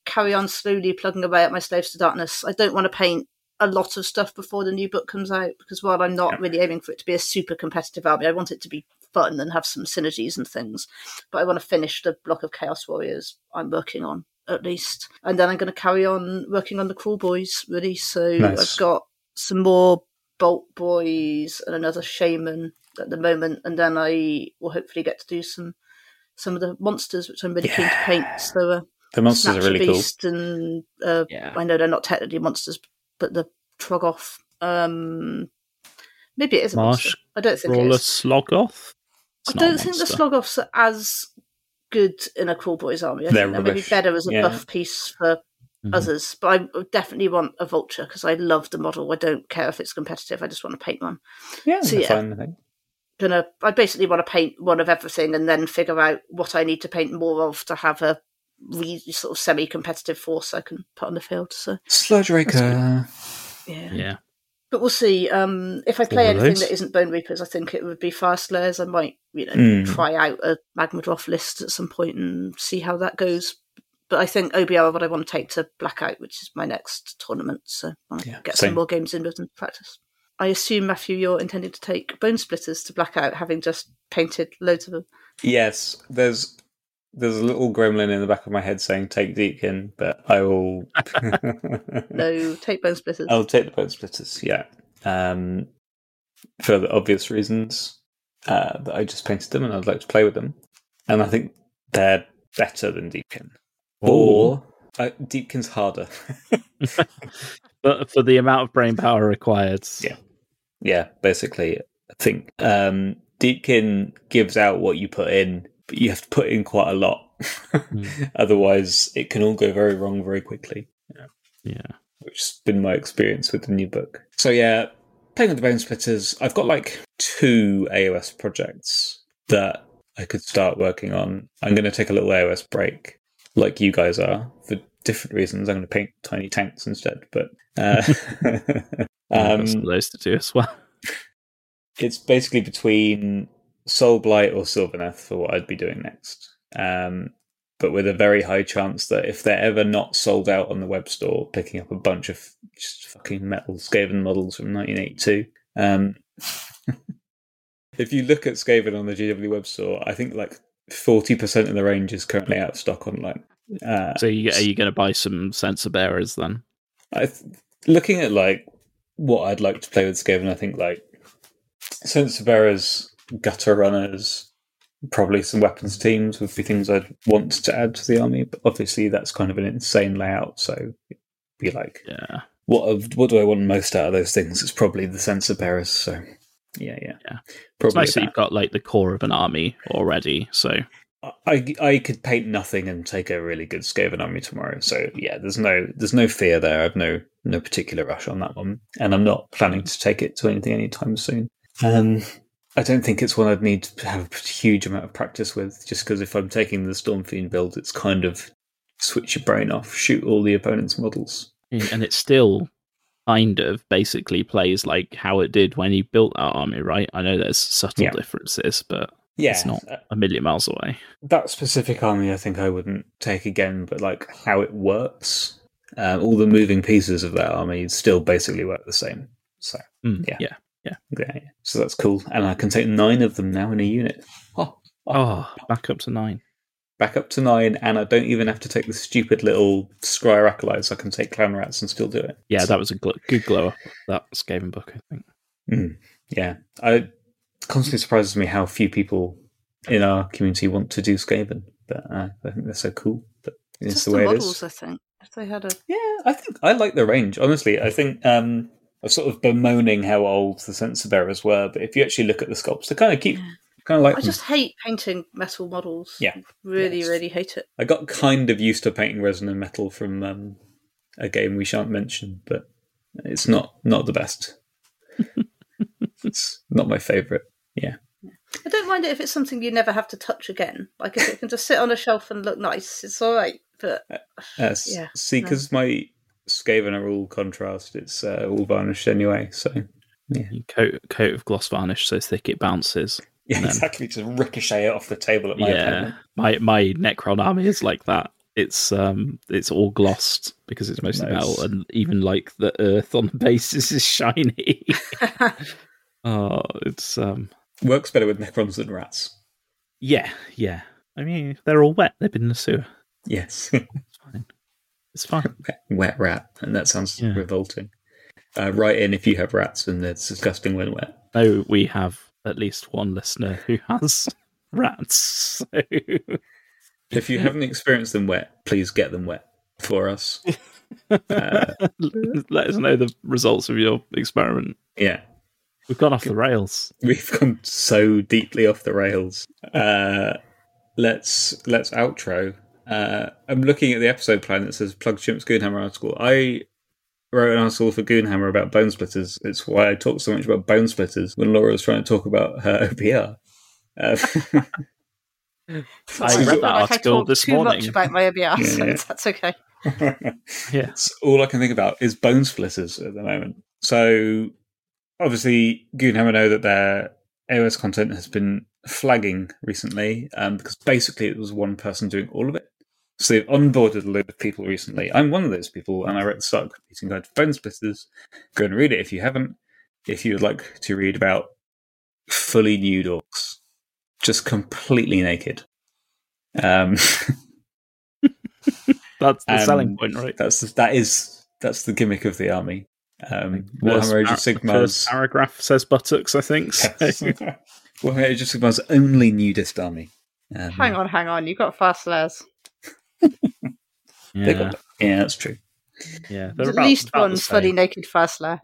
carry on slowly plugging away at my Slaves to Darkness. I don't want to paint a lot of stuff before the new book comes out, because while I'm not yeah. really aiming for it to be a super competitive army, I want it to be fun and have some synergies and things. But I want to finish the block of Chaos Warriors I'm working on, at least. And then I'm going to carry on working on the Crawl Boys, really. So nice. I've got some more Bolt Boys and another Shaman at the moment, and then I will hopefully get to do some some of the monsters, which I'm really yeah. keen to paint. So uh, the monsters Snatcher are really Beast cool. And uh, yeah. I know they're not technically monsters, but the Troggoth. Um, maybe it is a Marsh monster. I don't think Brawler it is. Sloggoth? I don't think the Sloggoths are as good in a Crawl Boys army. I they're think they're maybe better as a yeah. buff piece for mm-hmm. others. But I definitely want a Vulture because I love the model. I don't care if it's competitive. I just want to paint one. Yeah, so, that's yeah. fine, I think. Gonna, I basically want to paint one of everything and then figure out what I need to paint more of to have a really sort of semi-competitive force I can put on the field. So Sludge Raker. Yeah. Yeah. But we'll see. Um, if I play anything loads. that isn't Bone Reapers, I think it would be Fire Slayers. I might, you know, mm. try out a Magmadroth list at some point and see how that goes. But I think O B R are what I want to take to Blackout, which is my next tournament. So I'll yeah, get same. some more games in with them to practice. I assume, Matthew, you're intending to take Bone Splitters to Blackout, having just painted loads of them. Yes, there's there's a little gremlin in the back of my head saying take Deepkin, but I will... No, take Bone Splitters. I'll take the Bone Splitters, yeah. Um, for the obvious reasons uh, that I just painted them and I'd like to play with them. And I think they're better than Deepkin. Or uh, Deepkin's harder. But for the amount of brain power required. Yeah. Yeah, basically. I think um, Deepkin gives out what you put in, but you have to put in quite a lot. mm. Otherwise, it can all go very wrong very quickly. Yeah. yeah. Which has been my experience with the new book. So yeah, playing with the Bone Splitters, I've got like two A O S projects that I could start working on. I'm going to take a little A O S break, like you guys are, for different reasons. I'm going to paint tiny tanks instead, but uh, um, those to do as well. It's basically between Soul Blight or Sylvaneth for what I'd be doing next. Um, but with a very high chance that if they're ever not sold out on the web store, picking up a bunch of just fucking metal Skaven models from nineteen eighty-two. Um, if you look at Skaven on the G W web store, I think like forty percent of the range is currently out of stock online. Uh, so you, are you going to buy some Sensor Bearers then? I th- looking at like what I'd like to play with Skaven, I think like Sensor Bearers, Gutter Runners, probably some weapons teams would be things I'd want to add to the army. But obviously that's kind of an insane layout, so it'd be like, yeah, what what do I want most out of those things? It's probably the Sensor Bearers. So yeah, yeah, yeah. Probably it's nice that you've got like the core of an army already. So. I I could paint nothing and take a really good Skaven army tomorrow. So yeah, there's no there's no fear there. I've no no particular rush on that one, and I'm not planning to take it to anything anytime soon. Um, I don't think it's one I'd need to have a huge amount of practice with, just because if I'm taking the Stormfiend build, it's kind of switch your brain off, shoot all the opponent's models, and it still kind of basically plays like how it did when you built that army, right? I know there's subtle yeah. differences, but. Yeah, it's not a million miles away. That specific army, I think I wouldn't take again, but like how it works, um, all the moving pieces of that army still basically work the same. So mm, yeah. yeah, yeah, yeah, yeah. So that's cool, and I can take nine of them now in a unit. Oh, oh, oh back up to nine. Back up to nine, and I don't even have to take the stupid little Scryer Acolytes. I can take Clan Rats and still do it. Yeah, so. that was a gl- good glow up. That Skaven book, I think. Mm, yeah, I. Constantly surprises me how few people in our community want to do Skaven, but uh, I think they're so cool. But it's just the way the models, it is. I think if they had a yeah, I think I like the range. Honestly, I think um, I was sort of bemoaning how old the Sensor Bearers were, but if you actually look at the sculpts, they kind of keep yeah. kind of like. I them. just hate painting metal models. Yeah, really, yes. really hate it. I got kind of used to painting resin and metal from um, a game we shan't mention, but it's not not the best. It's not my favourite. Yeah. I don't mind it if it's something you never have to touch again. Like if it can just sit on a shelf and look nice, it's all right. But uh, uh, yeah, see, because no. my Skaven are all contrast, it's uh, all varnished anyway. So yeah, you coat coat of gloss varnish so thick it bounces. Yeah, exactly. Just ricochet it off the table at my yeah. opponent. My my Necron army is like that. it's um it's all glossed because it's mostly Nice. metal, and even like the earth on the bases is shiny. Oh, it's um Works better with Necrons than rats. yeah, yeah. I mean, they're all wet. They've been in the sewer. Yes. It's fine. It's fine. Wet rat, and that sounds Yeah. revolting. Uh, write in if you have rats and it's disgusting when wet. No, we have at least one listener who has rats. So. If you haven't experienced them wet, please get them wet for us. Uh, Let us know the results of your experiment. yeah, We've gone off the rails. we've gone so deeply off the rails. Uh, let's let's outro. Uh, I'm looking at the episode plan that says plug Chimp's Goonhammer article. I wrote an article for Goonhammer about Bone Splitters. It's why I talked so much about Bone Splitters when Laura was trying to talk about her O P R. Uh, I read that like I article talk this too morning. much about my O B R, Yeah, so yeah. that's okay. Yeah. It's all I can think about is Bone Splitters at the moment. So obviously, Goonhammer know that their A O S content has been flagging recently um, because basically it was one person doing all of it. So they've onboarded a load of people recently. I'm one of those people, and I wrote the Start Competing Guide to Bone Splitters. Go and read it if you haven't. If you would like to read about fully nude orcs, just completely naked. Um, That's the Um, selling point, right? that's that is that's the gimmick of the army. Um, First Warhammer Age par- of Sigmar's first paragraph says buttocks, I think. So. Warhammer Age of Sigmar's only nudist army. Um, Hang on, hang on. You've got fast layers. they Yeah, got- yeah, that's true. yeah. At They're about- least about the one same. fully naked fast layer.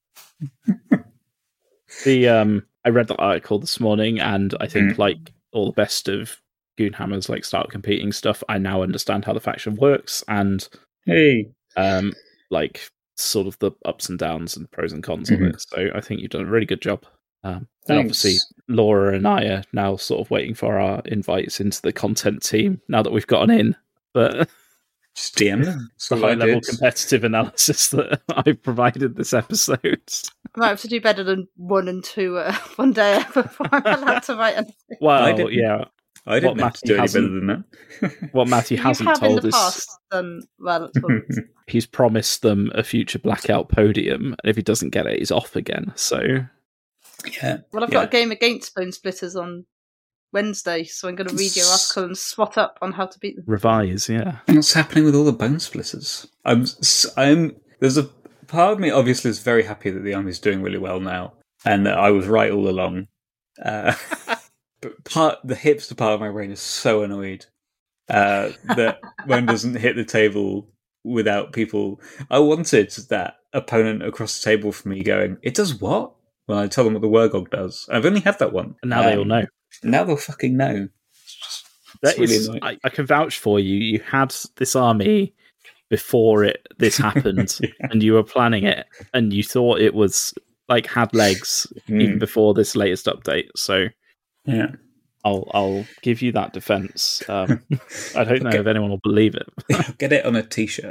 The um, I read that article this morning, and I think Mm. like all the best of Goonhammer's like start competing stuff, I now understand how the faction works, and Hey, um, like sort of the ups and downs and pros and cons Mhm. of it. So I think you've done a really good job. Um, and Thanks. obviously, Laura and I are now sort of waiting for our invites into the content team now that we've gotten in. But just D M them. That's the all I high level did. competitive analysis that I've provided this episode. I might have to do better than one and two uh, one day before I'm allowed to write anything. Well, I didn't- yeah, I didn't what have to Matthew do any hasn't- better than that. what Matthew You hasn't have in told the is past done well at tournaments. he's promised them a future blackout podium, and if he doesn't get it, he's off again. So yeah, Well, I've Yeah. got a game against Bone Splitters on Wednesday, so I'm going to read your article and swat up on how to beat them. revise, yeah. what's happening with all the Bone Splitters? I'm, s- I'm. There's a part of me obviously is very happy that the army's doing really well now, and that I was right all along. Uh, but part the hipster part of my brain is so annoyed uh, that one doesn't hit the table without people. I wanted that opponent across the table from me going, "It does what?" When I tell them what the Wergog does. I've only had that one. And now they all Um, know. Now they'll fucking know. It's just, That it's really is, annoying. I, I can vouch for you. You had this army before it this happened, Yeah. and you were planning it, and you thought it was like had legs even Mm, before this latest update. So yeah. I'll I'll give you that defense. Um, I don't know Okay. if anyone will believe it. Get it on a t-shirt.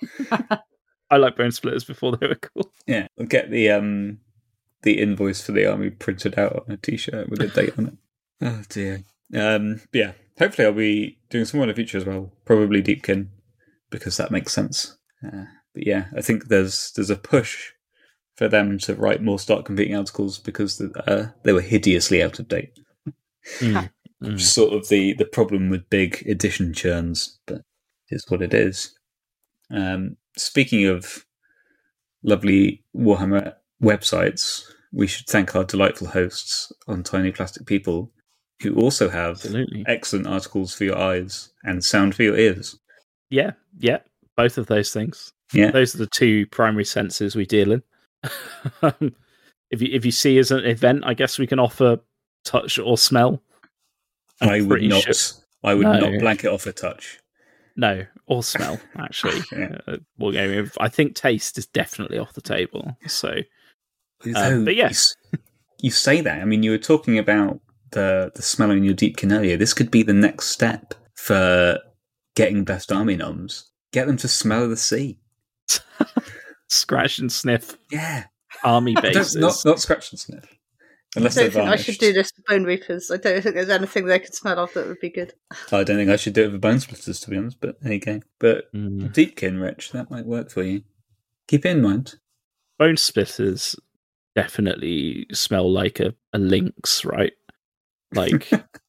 I like Bone Splitters before they were cool. Yeah, I'll get the um the invoice for the army printed out on a t-shirt with a date on it. Oh dear. Um, but yeah, hopefully I'll be doing some more in the future as well. Probably Deepkin, because that makes sense. Uh, but yeah, I think there's there's a push for them to write more start competing articles because uh, they were hideously out of date. Mm, mm. Sort of the the problem with big edition churns, but it is what it is. Um, speaking of lovely Warhammer websites, we should thank our delightful hosts on Tiny Plastic People, who also have Absolutely. excellent articles for your eyes and sound for your ears. Yeah, yeah, both of those things. Yeah, Those are the two primary senses we deal in. Um, if you if you see as an event, I guess we can offer touch or smell. I'm I would pretty not. sure- I would No. not blanket off a touch. No, or smell, actually. Yeah. uh, well, I, mean, I think taste is definitely off the table. So, Although but yeah. you, s- you say that. I mean, you were talking about the the smell in your Deepkin earlier. This could be the next step for getting best army noms. Get them to smell the sea. scratch and sniff Yeah, army Don't- bases. not not scratch and sniff. Unless I they're don't think I varnished. should do this with Bone Reapers. I don't think there's anything they could smell of that would be good. I don't think I should do it with Bone Splitters, to be honest, but there you go. But Mm. Deepkin, Rich, that might work for you. Keep it in mind. Bone Splitters definitely smell like a, a lynx, right? Like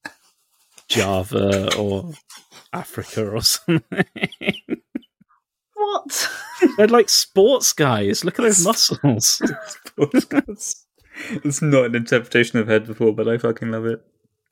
Java or Africa or something. What? They're like sports guys. Look at those muscles. It's not an interpretation I've heard before, but I fucking love it.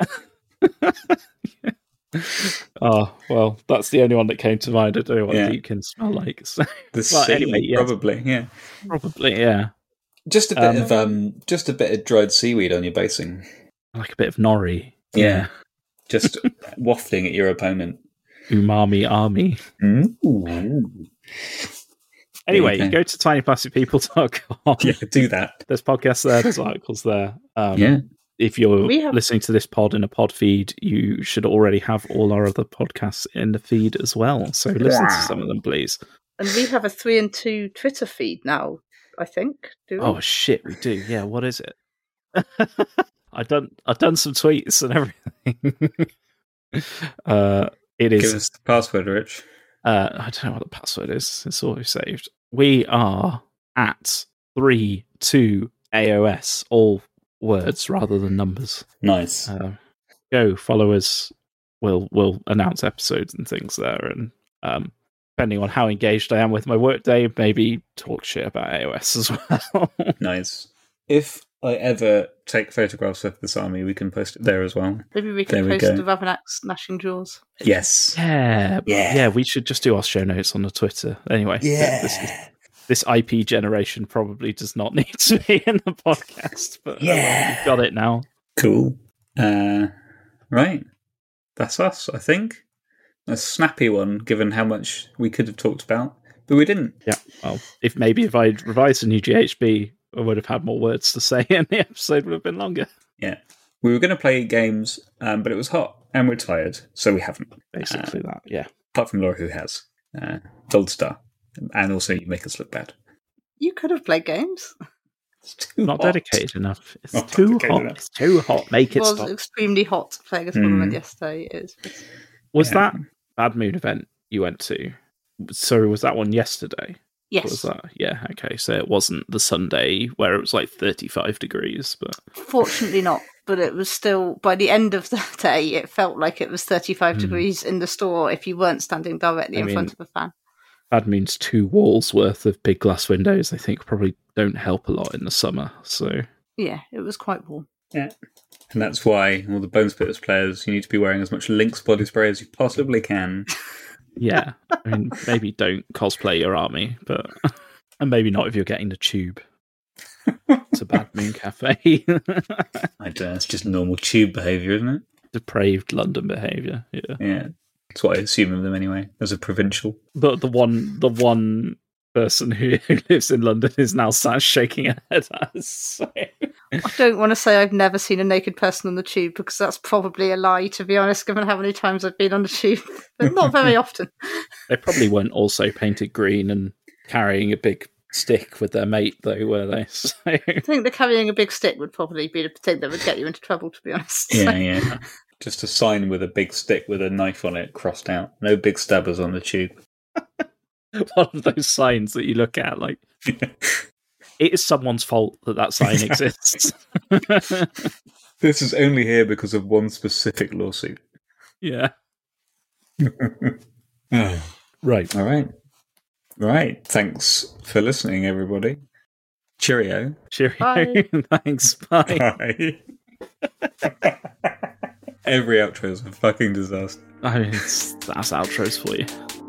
Oh, well, that's the only one that came to mind. I don't know what Yeah. deep can smell like. So, The well, sea, anyway, yes. probably, yeah. Probably, yeah. Just a bit Um, of um, just a bit of dried seaweed on your basing. Like a bit of nori. Yeah, just wafting at your opponent. Umami army. Mm. Anyway, Okay. you go to tiny plastic people dot com. Yeah, do that. There's podcasts there, there's articles there. Um, Yeah. If you're We have- listening to this pod in a pod feed, you should already have all our other podcasts in the feed as well. So listen to some of them, please. And we have a three and two Twitter feed now, I think. Do we? Oh shit, we do. Yeah, what is it? I done I've done some tweets and everything. uh, it Give is. us the password, Rich. Uh, I don't know what the password is. It's always saved. We are at three two A O S, all words rather than numbers. Nice. Uh, go follow us. We'll we'll announce episodes and things there, and um, depending on how engaged I am with my workday, maybe talk shit about A O S as well. Nice. If I ever take photographs of this army, we can post it there as well. Maybe we There can we post go. the Ravanax gnashing jaws. Yes. yeah, Yeah. yeah. We should just do our show notes on the Twitter anyway. This, is, this I P generation probably does not need to be in the podcast, but oh well, Yeah. we've got it now. Cool. Uh, right. That's us, I think. A snappy one, given how much we could have talked about, but we didn't. Yeah. Well, if maybe if I'd revised a new G H B, I would have had more words to say, and the episode would have been longer. Yeah. We were going to play games, um, but it was hot, and we're tired, so we haven't. Basically, that. Yeah. Apart from Laura, who has. Uh, Gold Star. And also, you make us look bad. You could have played games. It's too Not hot. dedicated enough. It's Not too dedicated hot. enough. It's too hot. Make It it was stop. extremely hot playing a Hmm. tournament yesterday. It was. Was Yeah. that Bad Moon event you went to? So was that one yesterday? Yes. Was that? Yeah. Okay. So it wasn't the Sunday where it was like thirty-five degrees, but Fortunately not, but it was still, by the end of the day, it felt like it was thirty-five Hmm. degrees in the store if you weren't standing directly I in mean- front of a fan. Bad Moon's two walls worth of big glass windows, I think, probably don't help a lot in the summer. So Yeah, it was quite warm. Yeah. And that's why all the Bone Splitters players, you need to be wearing as much Lynx body spray as you possibly can. yeah, I mean, maybe don't cosplay your army, but and maybe not if you're getting the tube. It's a Bad Moon cafe. I don't know, it's just normal tube behaviour, isn't it? Depraved London behaviour. Yeah. Yeah. That's what I assume of them anyway, as a provincial. But the one, the one person who, who lives in London is now sat shaking her head at us. So. I don't want to say I've never seen a naked person on the tube because that's probably a lie, to be honest, given how many times I've been on the tube. But not very often. They probably weren't also painted green and carrying a big stick with their mate, though, were they? So, I think the carrying a big stick would probably be the thing that would get you into trouble, to be honest. Yeah, yeah. Just a sign with a big stick with a knife on it crossed out. No big stabbers on the tube. one of those signs that you look at, like, it is someone's fault that that sign exists. This is only here because of one specific lawsuit. Yeah. Right. Right. All right. Right. Thanks for listening, everybody. Cheerio. Cheerio. Bye. Thanks. Bye. Bye. Every outro is a fucking disaster. I mean, it's, that's outros for you.